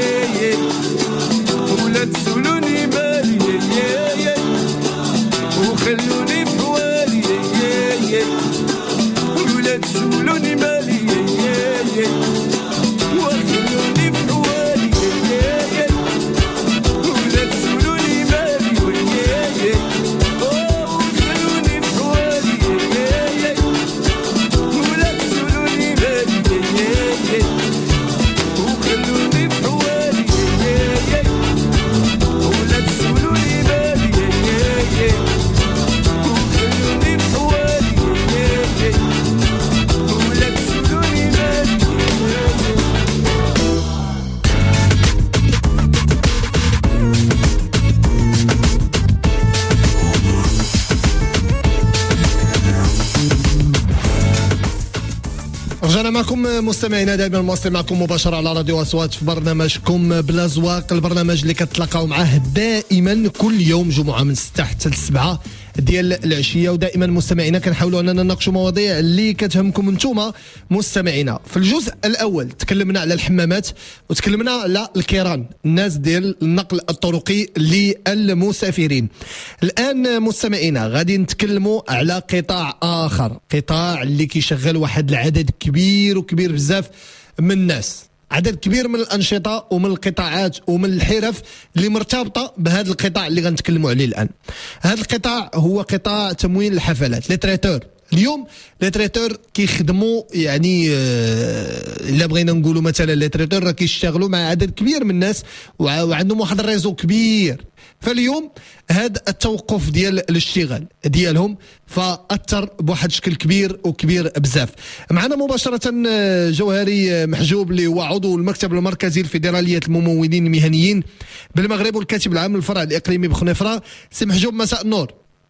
ولا تسولوني مالي وخلوني في حوالي ولا تسولوني مالي وخلوني في حوالي ولا تسولوني مالي وخلوني في حوالي ولا تسولوني مالي وخلوني في حوالي ولا تسولوني بالي وخلوني في حوالي ولا تسولوني بالي. رجعنا معكم مستمعينا دائما مواصلين معكم مباشرة على راديو أصوات في برنامجكم بلا زواق، البرنامج اللي كتلاقاو معاه دائما كل يوم جمعة من ستة حتى لسبعة ديال العشية، ودائما مستمعينا كنحاولوا اننا نناقشوا مواضيع اللي كتهمكم انتم مستمعينا. في الجزء الاول تكلمنا على الحمامات وتكلمنا على الكيران، الناس ديال النقل الطرقي للمسافرين. الان مستمعينا غادي نتكلموا على قطاع اخر، قطاع اللي كيشغل واحد العدد كبير وكبير بزاف من الناس، عدد كبير من الأنشطة ومن القطاعات ومن الحرف اللي مرتبطة بهذا القطاع اللي غنتكلموا عليه الآن. هذا القطاع هو قطاع تموين الحفلات، لي تريتور. اليوم لي تريتور كيخدموا يعني الا بغينا نقولوا مثلا لي تريتور راه كيشتغلوا مع عدد كبير من الناس وعندهم واحد الريزو كبير. فاليوم هذا التوقف ديال الاشتغال ديالهم فاثر بواحد الشكل كبير وكبير بزاف. معنا مباشره جوهري محجوب اللي هو عضو المكتب المركزي لفيدراليه الممولين المهنيين بالمغرب والكاتب العام للفرع الاقليمي بخنيفره. سي محجوب مساء النور.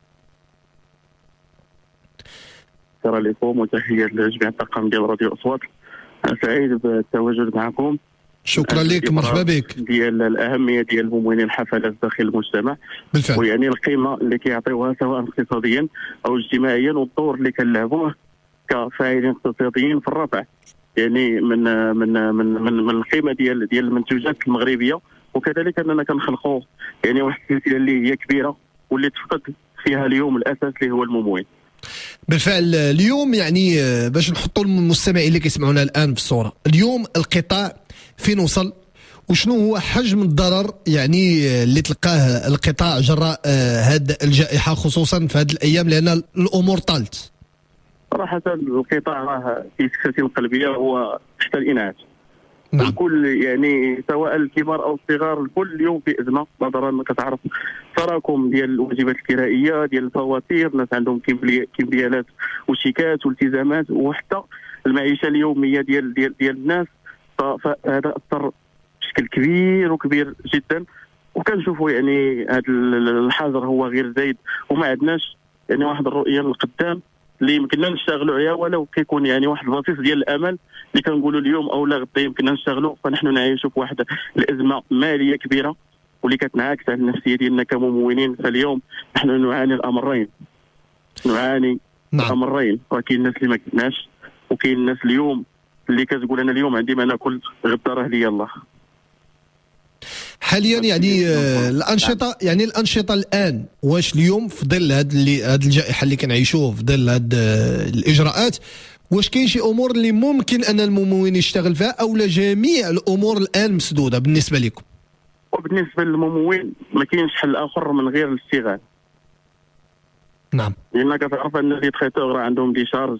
السلام عليكم وتحيه لجميع الطاقم ديال راديو اصوات. انا سعيد بالتواجد معكم. شكرا لك، مرحبا بك. ديال الاهميه ديال ممولين الحفلات داخل المجتمع بالفعل، ويعني القيمه اللي كيعطيوها سواء اقتصاديا او اجتماعيا، والدور اللي كنلعبوه كفاعلين اقتصاديين في الرفع يعني من من من من, من القيمه ديال ديال المنتوجات المغربيه، وكذلك اننا كنخلقوا يعني واحد السلسله اللي هي كبيره واللي تفقد فيها اليوم الاساس اللي هو الممول. بالفعل اليوم يعني باش نحطوا المستمعين اللي كيسمعونا الان في الصوره، اليوم القطاع فين وصل وشنو هو حجم الضرر يعني اللي تلقاه القطاع جراء هذه الجائحه خصوصا في هذه الايام لان الامور طالت. صراحه القطاع راه في سكته القلبيه هو تحت الانعاش. نعم. الكل يعني سواء الكبار او الصغار الكل اليوم في ازمه، نظرا كتعرف تراكم ديال الواجبات الكرائيه ديال الفواتير، الناس عندهم كمبيالات وشيكات والتزامات، وحتى المعيشه اليوميه ديال ديال ديال الناس. فهذا اثر بشكل كبير وكبير جدا، وكنشوفوا يعني هذا الحظر هو غير زايد، وما عندناش يعني واحد الرؤيه للقدام اللي يمكننا نشتغلوا عليها، ولو كيكون يعني واحد البصيص ديال الامل اللي كنقولوا اليوم او لا غدا يمكننا نشتغلوا. فنحن نعيشوا في واحد الازمه ماليه كبيره واللي كتنعكس على النفسيه ديالنا كممولين. فاليوم نحن نعاني الامرين، نعاني نعم. الامرين، وكاين الناس اللي ما كناش، وكاين الناس اليوم اللي كتقول انا اليوم عندي ما ناكل غدا راه ليا الله. حاليا يعني الانشطه يعني الانشطه الان واش اليوم في ظل هذه اللي هذه الجائحه اللي كنعيشوه في ظل هذه الاجراءات واش كاين شي امور اللي ممكن ان الممول يشتغل فيها او لا جميع الامور الان مسدوده بالنسبه لكم؟ وبالنسبه للممول ما كاينش حل اخر من غير الاشتغال. نعم. لان كتعرف ان لي تريتور عندهم دي شارج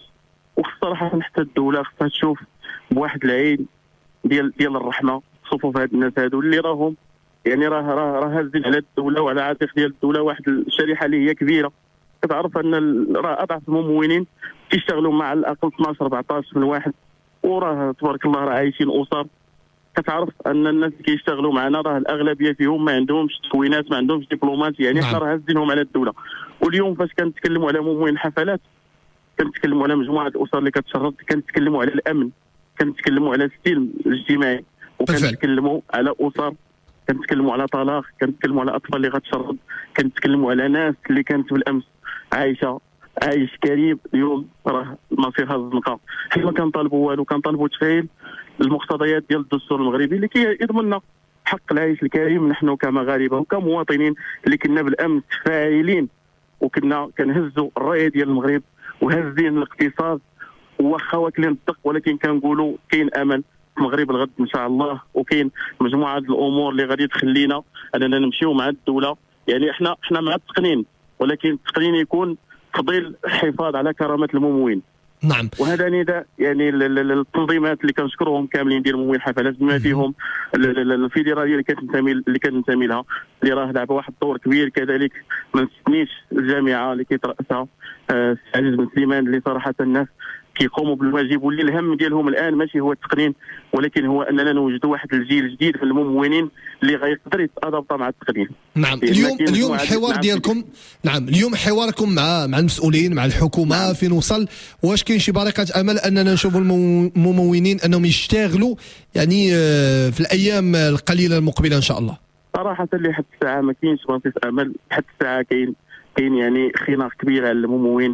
وصراحه حتى الدوله خصها تشوف بواحد العين ديال ديال الرحمه صفوف هاد الناس هادو اللي راهم يعني راه راه راه هازين على الدوله وعلى عاتق ديال الدوله واحد الشريحه اللي هي كبيره. كتعرف ان راه اضعف الممولين كيشتغلوا مع الاقل اثناش أربعطاش من واحد وراه تبارك الله راه عايشين اسر. كتعرف ان الناس اللي كيشتغلوا معنا راه الاغلبيه فيهم ما عندهمش تكوينات ما عندهمش دبلومات يعني حنا راه هازينهم على الدوله. واليوم فاش كنتكلموا على ممول حفلات كنتكلموا على مجموعه الاسر اللي كتشرد كنتكلموا على الامن كنتكلموا على السلم الاجتماعي وكنتكلموا على اسر كنتكلموا على طلاق كنتكلموا على اطفال اللي غتشرد كنتكلموا على ناس اللي كانت بالامس عايشه عايش كريم اليوم راه مصيرها الزنقه. حيت ما كنطالبوا والو كنطالبوا تفعيل المقتضيات ديال الدستور المغربي اللي كيضمن لنا حق العيش الكريم نحن كمغاربه وكمواطنين اللي كنا بالامس فاعلين وكنا كنهزوا الرايه ديال المغرب وهازين الاقتصاد واخا واكلين الدق ولكن كنقولوا كاين امل في المغرب الغد ان شاء الله وكاين مجموعه الامور اللي غادي تخلينا اننا نمشيو مع الدوله. يعني احنا احنا مع التقنين ولكن التقنين يكون فضيل الحفاظ على كرامه الممولين. نعم. وهذا نداء يعني التنظيمات اللي كنشكرهم كاملين ديال ممول الحفلات بما فيهم الفيدراليه اللي كتنتمي اللي كننتمي لها اللي راه لعبوا واحد الدور كبير. كذلك ما نستنيش الجامعه اللي كيترأسها السي عزيز بن سليمان اللي صراحه الناس كيقوموا بالواجب واللي الهم ديالهم الان ماشي هو التقنين ولكن هو اننا نوجدوا واحد الجيل جديد من الممولين اللي غيقدر يتادبط مع التقنين. نعم. اليوم اليوم الحوار ديالكم نعم اليوم حواركم مع مع المسؤولين مع الحكومه نعم. فين وصل واش كاين شي بارقه امل اننا نشوفوا الممولين انهم يشتغلوا يعني في الايام القليله المقبله ان شاء الله؟ صراحه اللي حتى الساعه ما كاينش بسيط امل حتى الساعه كاين كاين يعني خناق كبير على الممولين.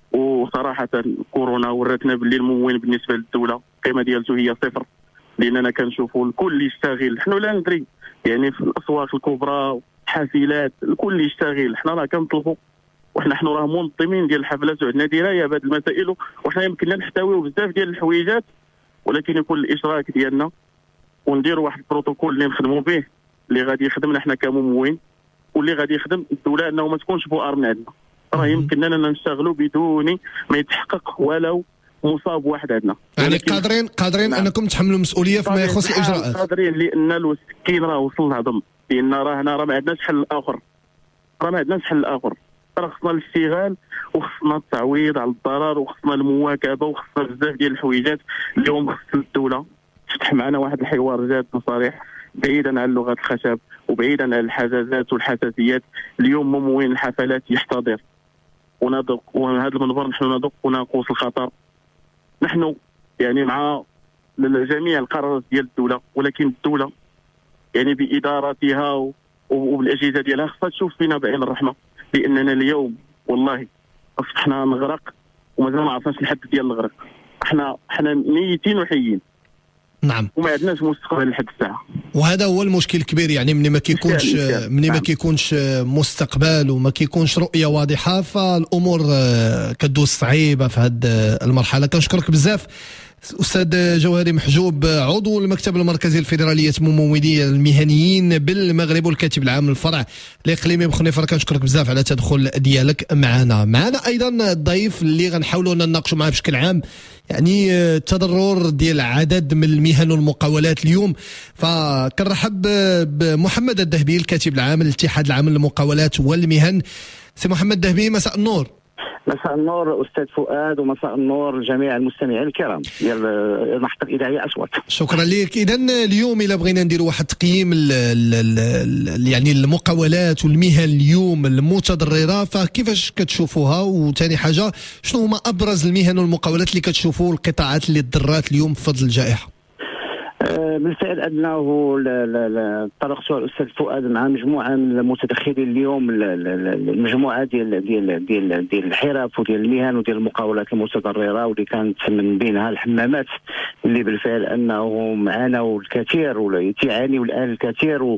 وصراحه كورونا وراتنا باللي الممول بالنسبه للدوله القيمه ديالته هي صفر لاننا كنشوفوا الكل يشتغل. حنا لا ندري يعني في الاسواق الكبرى حافلات الكل يشتغل. حنا راه كنطلبوا وحنا حنا راه منظمين ديال الحفلات وعندنا درايه بهذه المسائل وحنا يمكننا نحتويو بزاف ديال الحويجات ولكن يكون الاشراك ديالنا ونديروا واحد البروتوكول اللي نخدموا به اللي غادي يخدمنا حنا كممولين واللي غادي يخدم الدوله انه ما تكونش بؤر من عندنا. راه يمكن اننا نشتغلوا بدون ما يتحقق ولو مصاب واحد عندنا. يعني قادرين قادرين نعم. انكم تحملوا المسؤوليه فيما يخص الاجراءات. قادرين لان السكين راه وصل العظم لان راه هنا راه ما عندناش حل اخر. راه ما عندناش حل اخر. راه خصنا الاشتغال وخصنا التعويض على الضرر وخصنا المواكبه وخصنا بزاف ديال الحويجات اليوم خص الدوله تفتح معنا واحد الحوار جاد وصريح بعيدا عن لغه الخشب وبعيدا عن الحزازات والحساسيات. اليوم ممول الحفلات يحتضر وندق وهذا المنبر نحن ندق وناقوس الخطر. نحن يعني مع جميع القرارات ديال الدوله ولكن الدوله يعني بادارتها وبالاجهزه ديالها خصها تشوف فينا بعين الرحمه لاننا اليوم والله اصبحنا نغرق ومازال ما عرفناش الحد ديال الغرق. احنا احنا ميتين وحيين. نعم. وما عندناش مستقبل لحد الساعه. وهذا هو المشكل الكبير يعني ملي ما كيكونش ملي ما كيكونش مستقبل وما كيكونش رؤيه واضحه فالامور كدوز صعيبه في هذه المرحله. كنشكرك بزاف استاذ جوهري محجوب عضو المكتب المركزي الفيدراليه الممولين المهنيين بالمغرب والكاتب العام للفرع الاقليمي بخنيفره. كنشكرك بزاف على التدخل ديالك معنا. معنا ايضا الضيف اللي غنحاولوا نناقشوا معاه بشكل عام يعني التضرر ديال عدد من المهن والمقاولات اليوم. فكنرحب بمحمد الدهبي الكاتب العام للاتحاد العام للمقاولات والمهن. سي محمد الدهبي مساء النور. مساء النور استاذ فؤاد ومساء النور جميع المستمعين الكرام ديال المحطه الاذاعيه اصوات. شكرا لك. اذا اليوم الا بغينا نديروا واحد التقييم يعني المقاولات والمهن اليوم المتضرره فكيفاش كتشوفوها؟ وثاني حاجه شنو هما ابرز المهن والمقاولات اللي كتشوفوا القطاعات اللي تضررت اليوم بفضل الجائحه؟ بالفعل انه طرقت الاستاذ فؤاد مع مجموعه من المتدخلين اليوم، المجموعه ديال ديال ديال ديال الحرف وديال المهن وديال المقاولات المتضرره، واللي كانت من بينها الحمامات، اللي بالفعل انه عانوا الكثير ولا تعاني الان الكثير،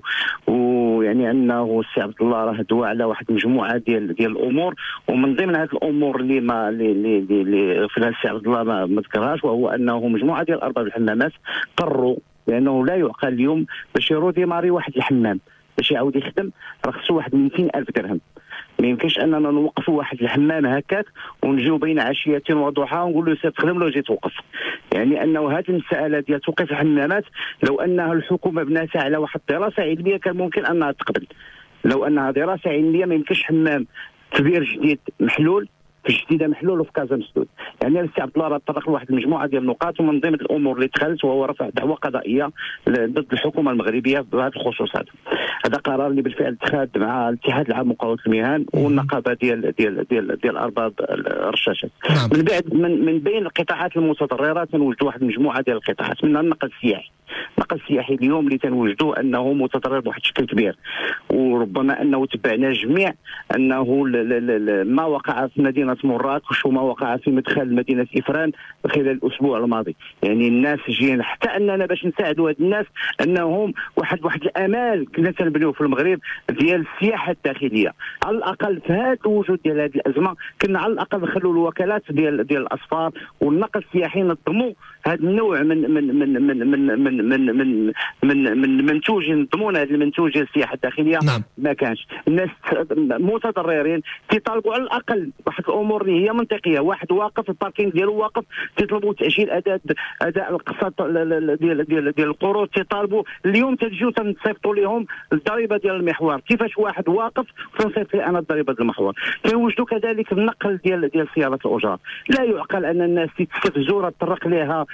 ويعني انه السي عبد الله راه دوا على واحد المجموعه ديال ديال الامور، ومن ضمن هذه الامور اللي ما اللي اللي في السي عبد الله ما, ما ذكرهاش، وهو انه مجموعه ديال ارباب الحمامات قرروا لانه لا يعقل اليوم باش يروديماري واحد الحمام باش يعاود يخدم راه خصو واحد مئتين ألف درهم. ما يمكنش اننا نوقفوا واحد الحمام هكاك ونجيو بين عشيه وضحى ونقول له سير تخدم له جي توقف. يعني انه هذه المساله ديال توقيف الحمامات لو انها الحكومه بناتها على واحد الدراسه علميه كان ممكن انها تقبل. لو انها دراسه علميه ما يمكنش حمام كبير جديد محلول في الجديده محلول وفي كازا مسدود. يعني السي عبد الله راه طرق لواحد المجموعه ديال النقاط، ومن ضمن الامور اللي دخلت وهو رفع دعوه قضائيه ضد الحكومه المغربيه بهذا الخصوص. هذا هذا قرار اللي بالفعل اتخذ مع الاتحاد العام لمقاوله المهن والنقابه ديال ديال ديال ديال ارباب الرشاشات. من بعد من من بين القطاعات المتضرره تنوجدوا واحد المجموعه ديال القطاعات، منها النقل السياحي. النقل السياحي اليوم اللي تنوجدوا انه متضرر بواحد الشكل كبير، وربما انه تبعنا جميع انه ما وقع في مدينه مراكش وما وقع في مدخل مدينه افران خلال الاسبوع الماضي. يعني الناس جايين حتى اننا باش نساعدوا هاد الناس انهم واحد واحد الامال كنا تنبنيو في المغرب ديال السياحه الداخليه. على الاقل في هذا الوجود ديال هذه الازمه كنا على الاقل نخلوا الوكالات ديال ديال الاسفار والنقل السياحي ينظموا هذا النوع من من من من من من من من من من منتوج ينظمون هذا المنتوج ديال السياحه الداخليه. نعم. ما كانش الناس متضررين تيطالبوا على الاقل واحد الامور اللي هي منطقيه. واحد واقف الباركينغ ديالو واقف تيطلبوا تاجيل اداء اداء القسط ديال ديال ديال القروض، تيطالبوا اليوم تجيو تنصيفطوا لهم الضريبه ديال المحور. كيفاش واحد واقف تنصيفط لي انا الضريبه ديال المحور؟ تنوجدوا كذلك النقل ديال ديال سيارات الاجار. لا يعقل ان الناس تستفزوا تطرق لها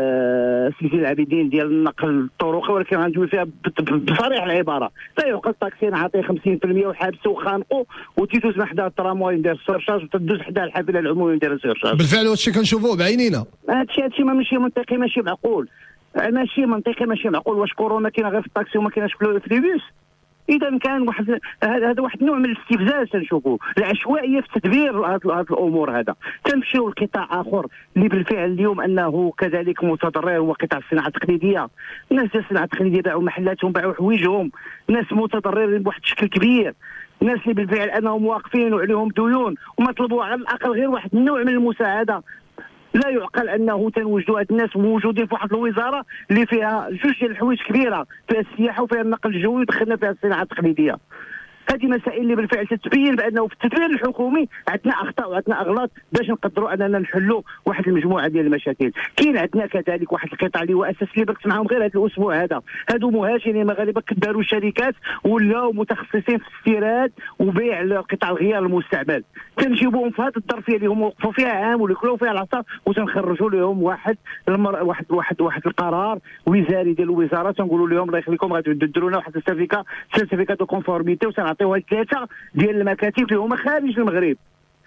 آه سيدي العابدين ديال النقل الطرقي، ولكن غندوي فيها بصريح العباره. لا يعقل طاكسي نعطيه خمسين بالمئة وحابسه وخانقه وتيدوز من حدا الترامواي ندير السيرشارج وتدوز حدا الحافله العموميه ندير السيرشارج. بالفعل هادشي كنشوفوه بعينينا. هادشي هادشي ما ماشي منطقي، ماشي معقول، ماشي منطقي، ماشي معقول. واش كورونا كاينه غير في الطاكسي وما كايناش في البيس؟ اذا كان واحد هذا واحد النوع من الاستفزاز تنشوفوا، العشوائيه في تدبير هذه الامور. هذا تمشيو لقطاع اخر اللي بالفعل اليوم انه كذلك متضرر، هو قطاع الصناعه التقليديه. الناس ديال الصناعه التقليديه باعوا محلاتهم، باعوا حوايجهم، ناس متضررين بواحد الشكل كبير، ناس اللي بالفعل انهم واقفين وعليهم ديون وما طلبوا على الاقل غير واحد النوع من المساعده. لا يعقل انه تنوجدوا هاد الناس موجودين في واحد الوزاره اللي فيها جوج ديال الحوايج كبيره، فيها السياحه وفيها النقل الجوي ودخلنا فيها الصناعه التقليديه. هذه مسائل اللي بالفعل تتبين بانه في التدبير الحكومي عندنا اخطاء وعندنا اغلاط باش نقدروا اننا نحلوا واحد المجموعه ديال المشاكل. كاين عندنا كذلك واحد القطاع اللي هو اساس اللي بركت معاهم غير هذا الاسبوع هذا، هادو مهاجرين مغاربه كداروا شركات ولاو متخصصين في استيراد وبيع قطع الغيار المستعمل، تنجيبوهم في هذه الظرفيه اللي هم وقفوا فيها عام وياكلوا فيها العصا وتنخرجوا لهم واحد المر... واحد واحد واحد القرار وزاري ديال الوزاره تنقولوا لهم الله يخليكم غادي تديروا لنا واحد السيرتيفيكا سيرتيفيكا دو كونفورميتي وتنعطيوها ثلاثه ديال المكاتب اللي هما خارج المغرب.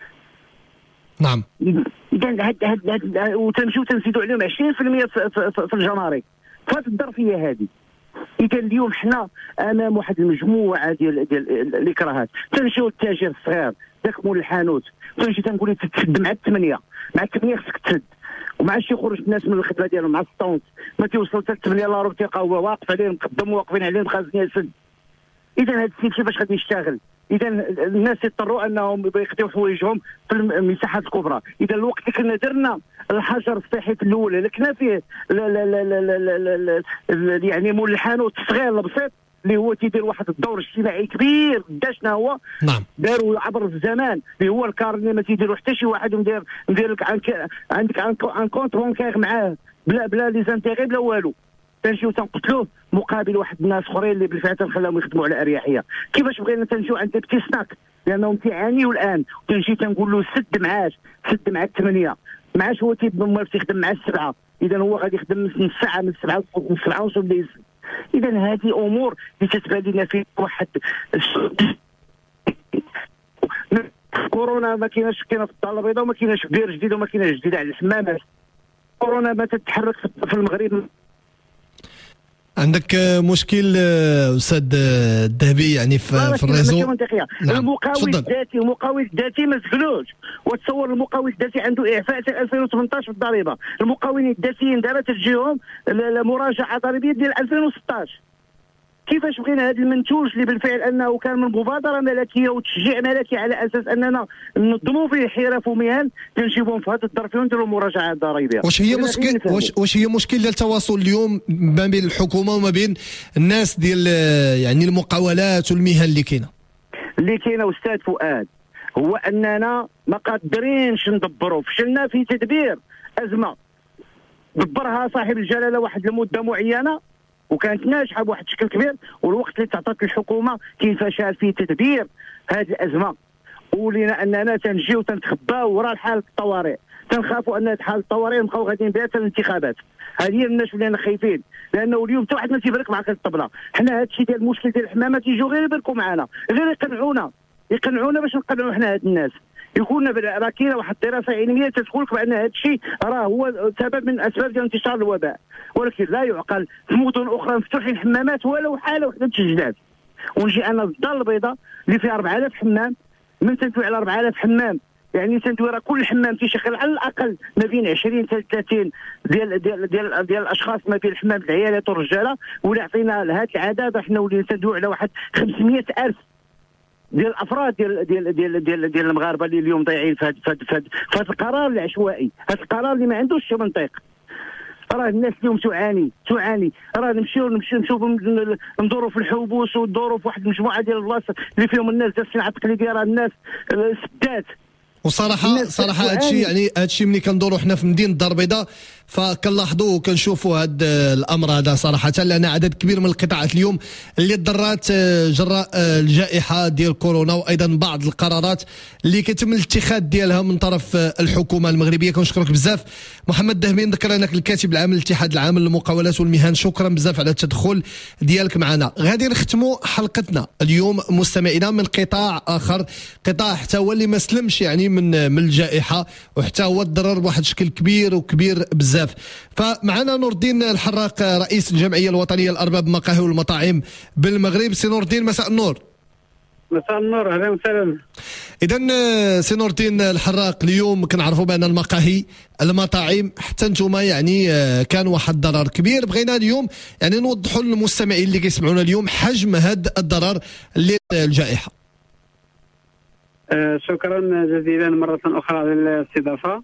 نعم. اذا هاد هاد هاد وتمشيو تنزيدوا عليهم عشرين بالمئة في, في, في, في الجمارك في هذه الظرفيه هذه. اذا اليوم حنا امام واحد المجموعه ديال ديال الاكراهات. تمشيو التاجر الصغير ذاك مول الحانوت تمشي تنقول لك تسد مع الثمانيه، مع الثمانيه خصك تسد وما عادش يخرج الناس من الخدمه ديالهم مع السطونس، ما تيوصل حتى الثمانيه لا ربع تلقى هو واقف عليهم مقدم واقفين عليهم خازنين يسد. اذا هذا السيد كيفاش غادي يشتغل؟ اذا الناس يضطروا انهم يخديو حوايجهم في المساحات الكبرى. اذا الوقت اللي كنا درنا الحجر الصحي في الاول لكنا فيه لا لا لا لا لا لا لا يعني مول الحانوت الصغير البسيط اللي هو تيدير واحد الدور اجتماعي كبير قداش شنو هو. نعم. داروا عبر الزمان اللي هو الكارني ما تيديروا حتى شي واحد ندير ندير لك عندك ان كونت بونكير معاه بلا بلا لي زانتيغي بلا والو. تنجيو تنقتلوه مقابل واحد الناس اخرين اللي بالفعل تنخلاهم يخدموا على اريحيه. كيفاش بغينا تنجيو عند بتي سناك لانهم تيعانيوا الان وتنجي تنقول له سد معاش سد مع الثمانيه معاش هو تيبقى تيخدم مع السبعه. اذا هو غادي يخدم من الساعه من السبعه من السبعه ونص ولا يسد. اذا هذه امور اللي تتبان لنا في واحد كورونا ما كايناش كاينه في الدار البيضاء وما كايناش بير جديد وما كايناش جديد على الحمامات. كورونا ما تتحرك في المغرب عندك مشكل استاذ الذهبي يعني في, في الريزو. نعم. المقاول الذاتي المقاول الذاتي ما سكلوش، وتصور المقاول الذاتي عنده اعفاء في ألفين وثمنطاش في الضريبه. المقاولين الذاتيين دابا تجيهم المراجعه ضريبيه ديال ألفين وستطاش. كيفاش بغينا هذا المنتوج اللي بالفعل انه كان من مبادره ملكيه وتشجيع ملكي على اساس اننا ننظموا فيه حرف ومهن نجيبهم في هذا الظرف ونديروا مراجعات ضريبيه. واش هي مشكل واش, واش هي مشكل ديال التواصل اليوم ما بين الحكومه وما بين الناس ديال يعني المقاولات والمهن اللي كاينه؟ اللي كاينه استاذ فؤاد هو اننا ما قادرينش ندبروا، فشلنا في تدبير ازمه دبرها صاحب الجلاله واحد المده معينه وكانت ناجحه بواحد الشكل كبير، والوقت اللي تعطات الحكومه كيف فشل في تدبير هذه الازمه. ولينا اننا تنجيو تنتخباو وراء حاله الطوارئ، تنخافوا ان حاله الطوارئ نبقاو غاديين بها حتى الانتخابات. هذه الناس ولينا خايفين، لانه اليوم حتى واحد ما تيبرك معك الطبله. حنا هذا الشيء ديال المشكل ديال الحمامات يجوا غير يبركوا معنا، غير يقنعونا يقنعونا باش نقنعوا حنا هاد الناس. يكون راه كاينه واحد الدراسه علميه تتقول لك بان هذا الشيء راه هو سبب من اسباب ديال انتشار الوباء، ولكن لا يعقل في مدن اخرى مفتوحين حمامات ولو حاله وحده تسجلات، ونجي انا الدار البيضاء اللي فيها أربعة آلاف حمام، من تنتوي على أربعة آلاف حمام يعني تنتوي راه كل حمام تيشغل على الاقل ما بين عشرين حتى ثلاثين ديال ديال ديال ديال الاشخاص ما بين الحمام العيالات والرجاله. ولا عطينا هذه العدد احنا ولينا تندوي على واحد خمسمية ألف ديال الافراد ديال ديال ديال ديال, ديال المغاربه اللي اليوم ضايعين في هذا في هذا القرار العشوائي، هذا القرار اللي ما عندوش شي منطق. راه الناس اليوم تعاني تعاني راه نمشيو نمشيو نشوفوا ندوروا في الحبوس وندوروا في واحد المجموعه ديال البلاص اللي فيهم الناس ديال الصناعه التقليديه، راه الناس سدات. وصراحه صراحه هذا الشيء يعني هذا الشيء ملي كندوروا حنا في مدينه الدار البيضاء فكنلاحظوا وكنشوفوا هذا الامر هذا صراحه، لان عدد كبير من القطاعات اليوم اللي تضررت جراء الجائحه ديال كورونا، وايضا بعض القرارات اللي كيتم الاتخاذ ديالها من طرف الحكومه المغربيه. كنشكرك بزاف محمد الذهبي، نذكر انك الكاتب العام للاتحاد العام للمقاولات والمهن. شكرا بزاف على التدخل ديالك معنا. غادي نختموا حلقتنا اليوم مستمعينا من قطاع اخر، قطاع حتى هو اللي ما سلمش يعني من من الجائحه، وحتى هو تضرر بواحد الشكل كبير وكبير بزاف. فمعنا نور الدين الحراق رئيس الجمعيه الوطنيه لارباب المقاهي والمطاعم بالمغرب. سي نور الدين مساء النور. مساء النور، اهلا وسهلا. اذا سي نور الدين الحراق، اليوم كنعرفوا بان المقاهي المطاعم حتى نتوما يعني كان واحد الضرر كبير. بغينا اليوم يعني نوضحوا للمستمعين اللي كيسمعونا اليوم حجم هذا الضرر للجائحه. آه شكرا جزيلا مرة أخرى على الاستضافة.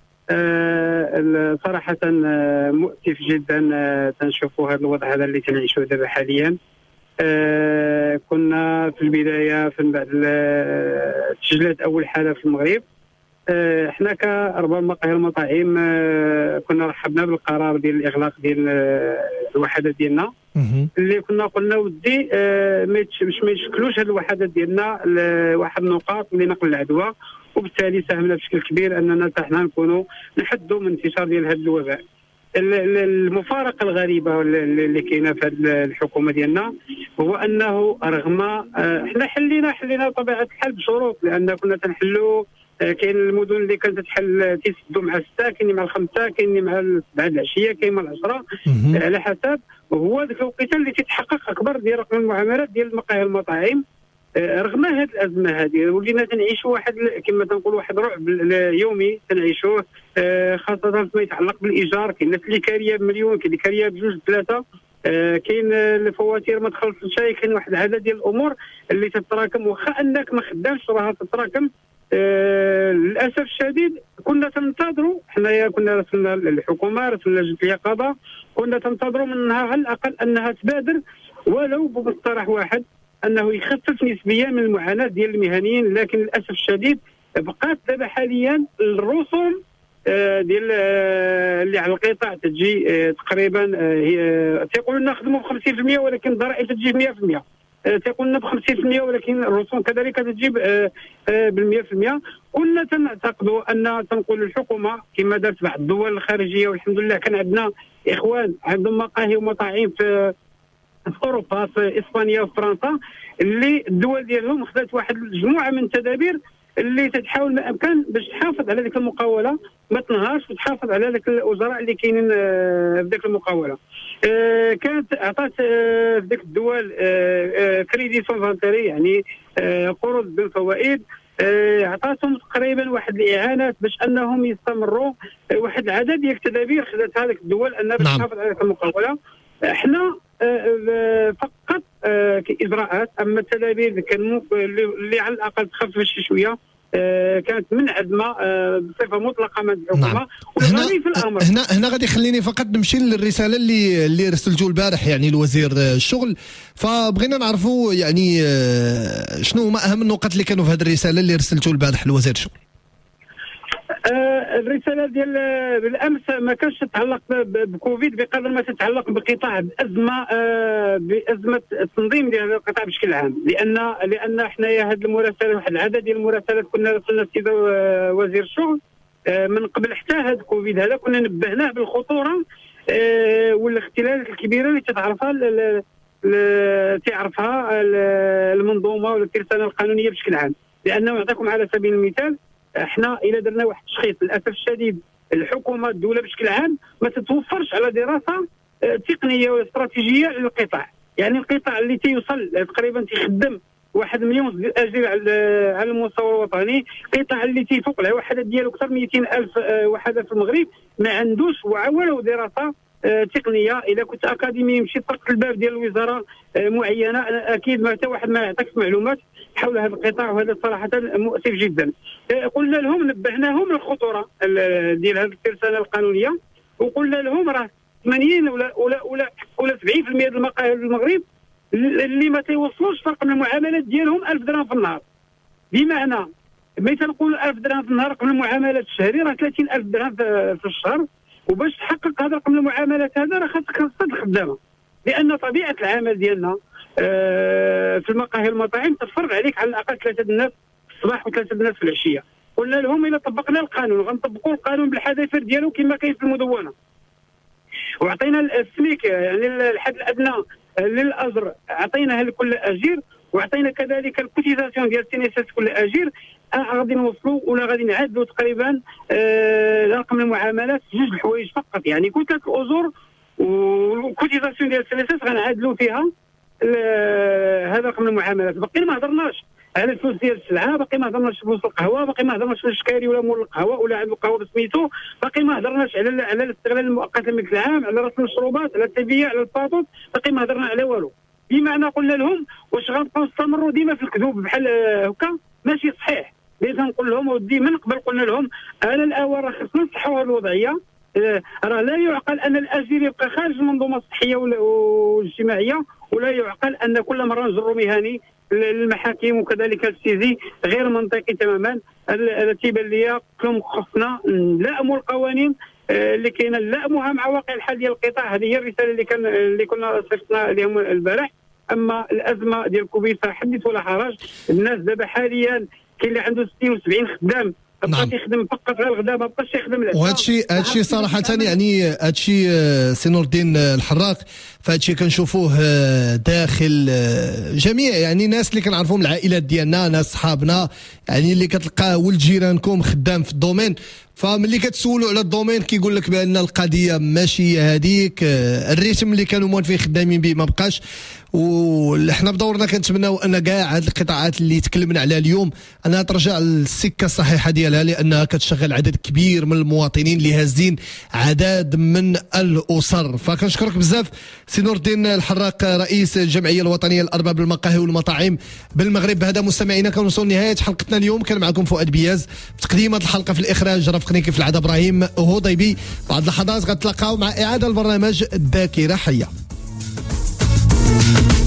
آه صراحة آه مؤسف جدا آه تنشوفوا هذا الوضع هذا اللي تنعيشوه دابا حاليا. آه كنا في البداية في بعد تسجلت أول حالة في المغرب. آه احنا كأرباب مقاهي المطاعم آه كنا رحبنا بالقرار ديال الإغلاق ديال آه الوحدات ديالنا، اللي كنا قلنا ودي آه باش ما يشكلوش هذه الوحدات ديالنا لواحد النقاط لنقل العدوى، وبالتالي ساهمنا بشكل كبير اننا حنا نكونوا نحدوا من انتشار ديال هذا الوباء. المفارقه الغريبه اللي كاينه في هذه الحكومه ديالنا هو انه رغم احنا حلينا حلينا بطبيعه الحال بشروط، لان كنا تنحلوا كاين المدن اللي كانت تحل تيسدوا مع السته، كاين مع الخمسه، كاين مع بعد العشيه، كاين مع العشره على حسب. وهو ذاك الوقيته اللي تيتحقق اكبر ديال رقم المعاملات ديال المقاهي المطاعم. رغم هذه الازمه هذه ولينا تنعيشوا واحد كما تنقول واحد رعب يومي تنعيشوه، خاصه فيما يتعلق بالايجار. كاين الناس اللي كاريه بمليون، كاين اللي كاريه بجوج ثلاثه، كاين الفواتير ما دخلتش شيء، كاين واحد العدد ديال الامور اللي تتراكم. واخا انك ما خدامش راها تتراكم. آه للاسف الشديد كنا تنتظروا حنايا، كنا رسلنا الحكومه، رسلنا لجنه اليقظه، كنا تنتظروا منها على الاقل انها تبادر ولو بمقترح واحد انه يخفف نسبيا من المعاناه ديال المهنيين. لكن للاسف الشديد بقات دابا حاليا الرسوم آه ديال آه اللي على القطاع تجي آه تقريبا آه هي تيقولوا لنا نخدموا ب خمسين بالمئة ولكن الضرائب تجي مئة بالمئة. تيقول لنا ب خمسين بالمئة ولكن الرسوم كذلك تجيب بالمئة في المئة. كنا تنعتقدوا ان تنقول الحكومه كما دارت بعض الدول الخارجيه، والحمد لله كان عندنا اخوان عندهم مقاهي ومطاعم في في اوروبا، في اسبانيا وفي فرنسا، اللي الدول ديالهم خدات واحد المجموعه من التدابير اللي تتحاول ما امكن باش تحافظ على ذيك المقاوله ما تنهارش وتحافظ على ذاك الوزراء اللي كاينين في ذاك المقاوله. آه كانت عطات آه في ذاك الدول آه آه كريدي سونفانتيري يعني آه قروض بالفوائد، آه عطاتهم تقريبا واحد الاعانات باش انهم يستمروا. آه واحد العدد ديال التدابير خذت هذيك الدول انها باش نعم. تحافظ على ذاك المقاوله. احنا آه فقط آه كاجراءات، اما التدابير اللي كان اللي على الاقل تخفف شي شويه آه كانت منعدمه آه بصفه مطلقه من الحكومه. نعم. والغريب في الامر هنا هنا غادي خليني فقط نمشي للرساله اللي اللي رسلتوا البارح يعني لوزير الشغل، فبغينا نعرفوا يعني آه شنو هما اهم النقط اللي كانوا في هذه الرساله اللي رسلتوا البارح لوزير الشغل. آه الرساله ديال بالامس ما كانش تتعلق بكوفيد بقدر ما تتعلق بقطاع بازمه آه بازمه التنظيم ديال هذا القطاع بشكل عام، لان لان حنايا هذه المراسله واحد العدد ديال المراسلات كنا رسلنا السيد وزير الشغل آه من قبل حتى هذا كوفيد هذا، كنا نبهناه بالخطوره آه والاختلالات الكبيره اللي تتعرفها تعرفها المنظومه والترسانه القانونيه بشكل عام. لانه نعطيكم على سبيل المثال، احنا الى درنا واحد التشخيص للاسف الشديد الحكومه الدوله بشكل عام ما تتوفرش على دراسه تقنيه واستراتيجيه للقطاع. يعني القطاع اللي تيوصل تقريبا تيخدم واحد مليون اجير على المستوى الوطني، القطاع اللي تيفوق الوحدات ديالو اكثر من مئتين الف وحده في المغرب ما عندوش ولو دراسه تقنيه. اذا كنت اكاديمي مشيت طرقت الباب ديال الوزاره معينه اكيد ما حتى واحد ما يعطيكش معلومات حول هذا القطاع، وهذا صراحه مؤسف جدا. قلنا لهم نبهناهم للخطوره ديال هذه الترسانه القانونيه، وقلنا لهم راه ثمانين ولا ولا ولا, ولا سبعين بالمئة ديال المقاهي في المغرب اللي ما تيوصلوش رقم المعاملات ديالهم ألف درهم في النهار. بمعنى ملي تنقولوا ألف درهم في النهار رقم المعاملات الشهري راه ثلاثين ألف درهم في الشهر، وباش تحقق هذا رقم المعاملات هذا راه خاصك خاصك الخدامه، لان طبيعه العمل ديالنا آه في المقاهي والمطاعم تفرض عليك على الاقل ثلاثه الناس في الصباح وثلاثه الناس في العشيه. قلنا لهم الا طبقنا القانون غنطبقوا القانون بالحذافير ديالو كما كاين في المدونه، وعطينا السميك يعني الحد الادنى للاجر عطيناه لكل اجير، وعطينا كذلك الكوتيزاسيون ديال السينيسات كل اجير. غادي نوصلوا ولا غادي نعادلوا تقريبا آه رقم المعاملات جوج الحوايج فقط، يعني كتله الاجور والكوتيزاسيون ديال السينيسات غنعادلوا فيها هذا رقم المعاملات. باقي ما هضرناش على الفلوس ديال السلعه، باقي ما هضرناش فلوس القهوه، باقي ما هضرناش على الشكاري ولا مول القهوه ولا عنده قهوه بسميتو، باقي ما هضرناش على على الاستغلال المؤقت لملك العام، على رسم المشروبات، على التبيع، على الباطوط، باقي ما هضرنا على والو. بمعنى قلنا لهم واش غنبقاو نستمروا ديما في الكذوب بحال هكا؟ ماشي صحيح. بديت نقول لهم ودي من قبل قلنا لهم انا الاول راه خصنا نصحوا هذه الوضعيه، راه لا يعقل ان الاجير يبقى خارج المنظومه الصحيه والاجتماعيه، ولا يعقل ان كل مره نجروا مهني للمحاكم وكذلك السيزي غير منطقي تماما. التي بان لي كم خصنا نلائموا القوانين اللي كاينه نلائموها مع واقع الحال ديال القطاع. هذه هي الرساله اللي كان اللي كنا صيفطنا لهم البارح. اما الازمه ديال الكوفيد فحدث ولا حرج، الناس دابا حاليا كاين اللي عنده ستين وسبعين خدام بقى يخدم فقط على الغداء، ما بقاش يخدم العشاء. وهذا الشيء هذا الشيء صراحه يعني هذا الشيء سي نور الدين الحراق، فهذا الشيء كنشوفوه داخل جميع يعني ناس اللي كنعرفوهم العائلات ديالنا، ناس صحابنا يعني اللي كتلقاه ولد جيرانكم خدام في الدومين، فملي كتسولوا على الدومين كيقول لك بان القضيه ماشي هذيك، الريتم اللي كانوا موالفين خدامين به ما بقاش. وحنا بدورنا كنتمناو ان كاع هاد القطاعات اللي تكلمنا عليها اليوم انها ترجع للسكه الصحيحه ديالها، لانها كتشغل عدد كبير من المواطنين اللي هازين عدد من الاسر. فكنشكرك بزاف سي نور الدين الحراق رئيس الجمعيه الوطنيه لارباب المقاهي والمطاعم بالمغرب. بهذا مستمعينا كنوصلوا لنهايه حلقتنا اليوم، كان معكم فؤاد بياز في تقديم هذه الحلقه، في الاخراج رافقني كيف العاده ابراهيم هضيبي. بعد لحظات غتلاقاو مع اعاده البرنامج الذاكره حيه.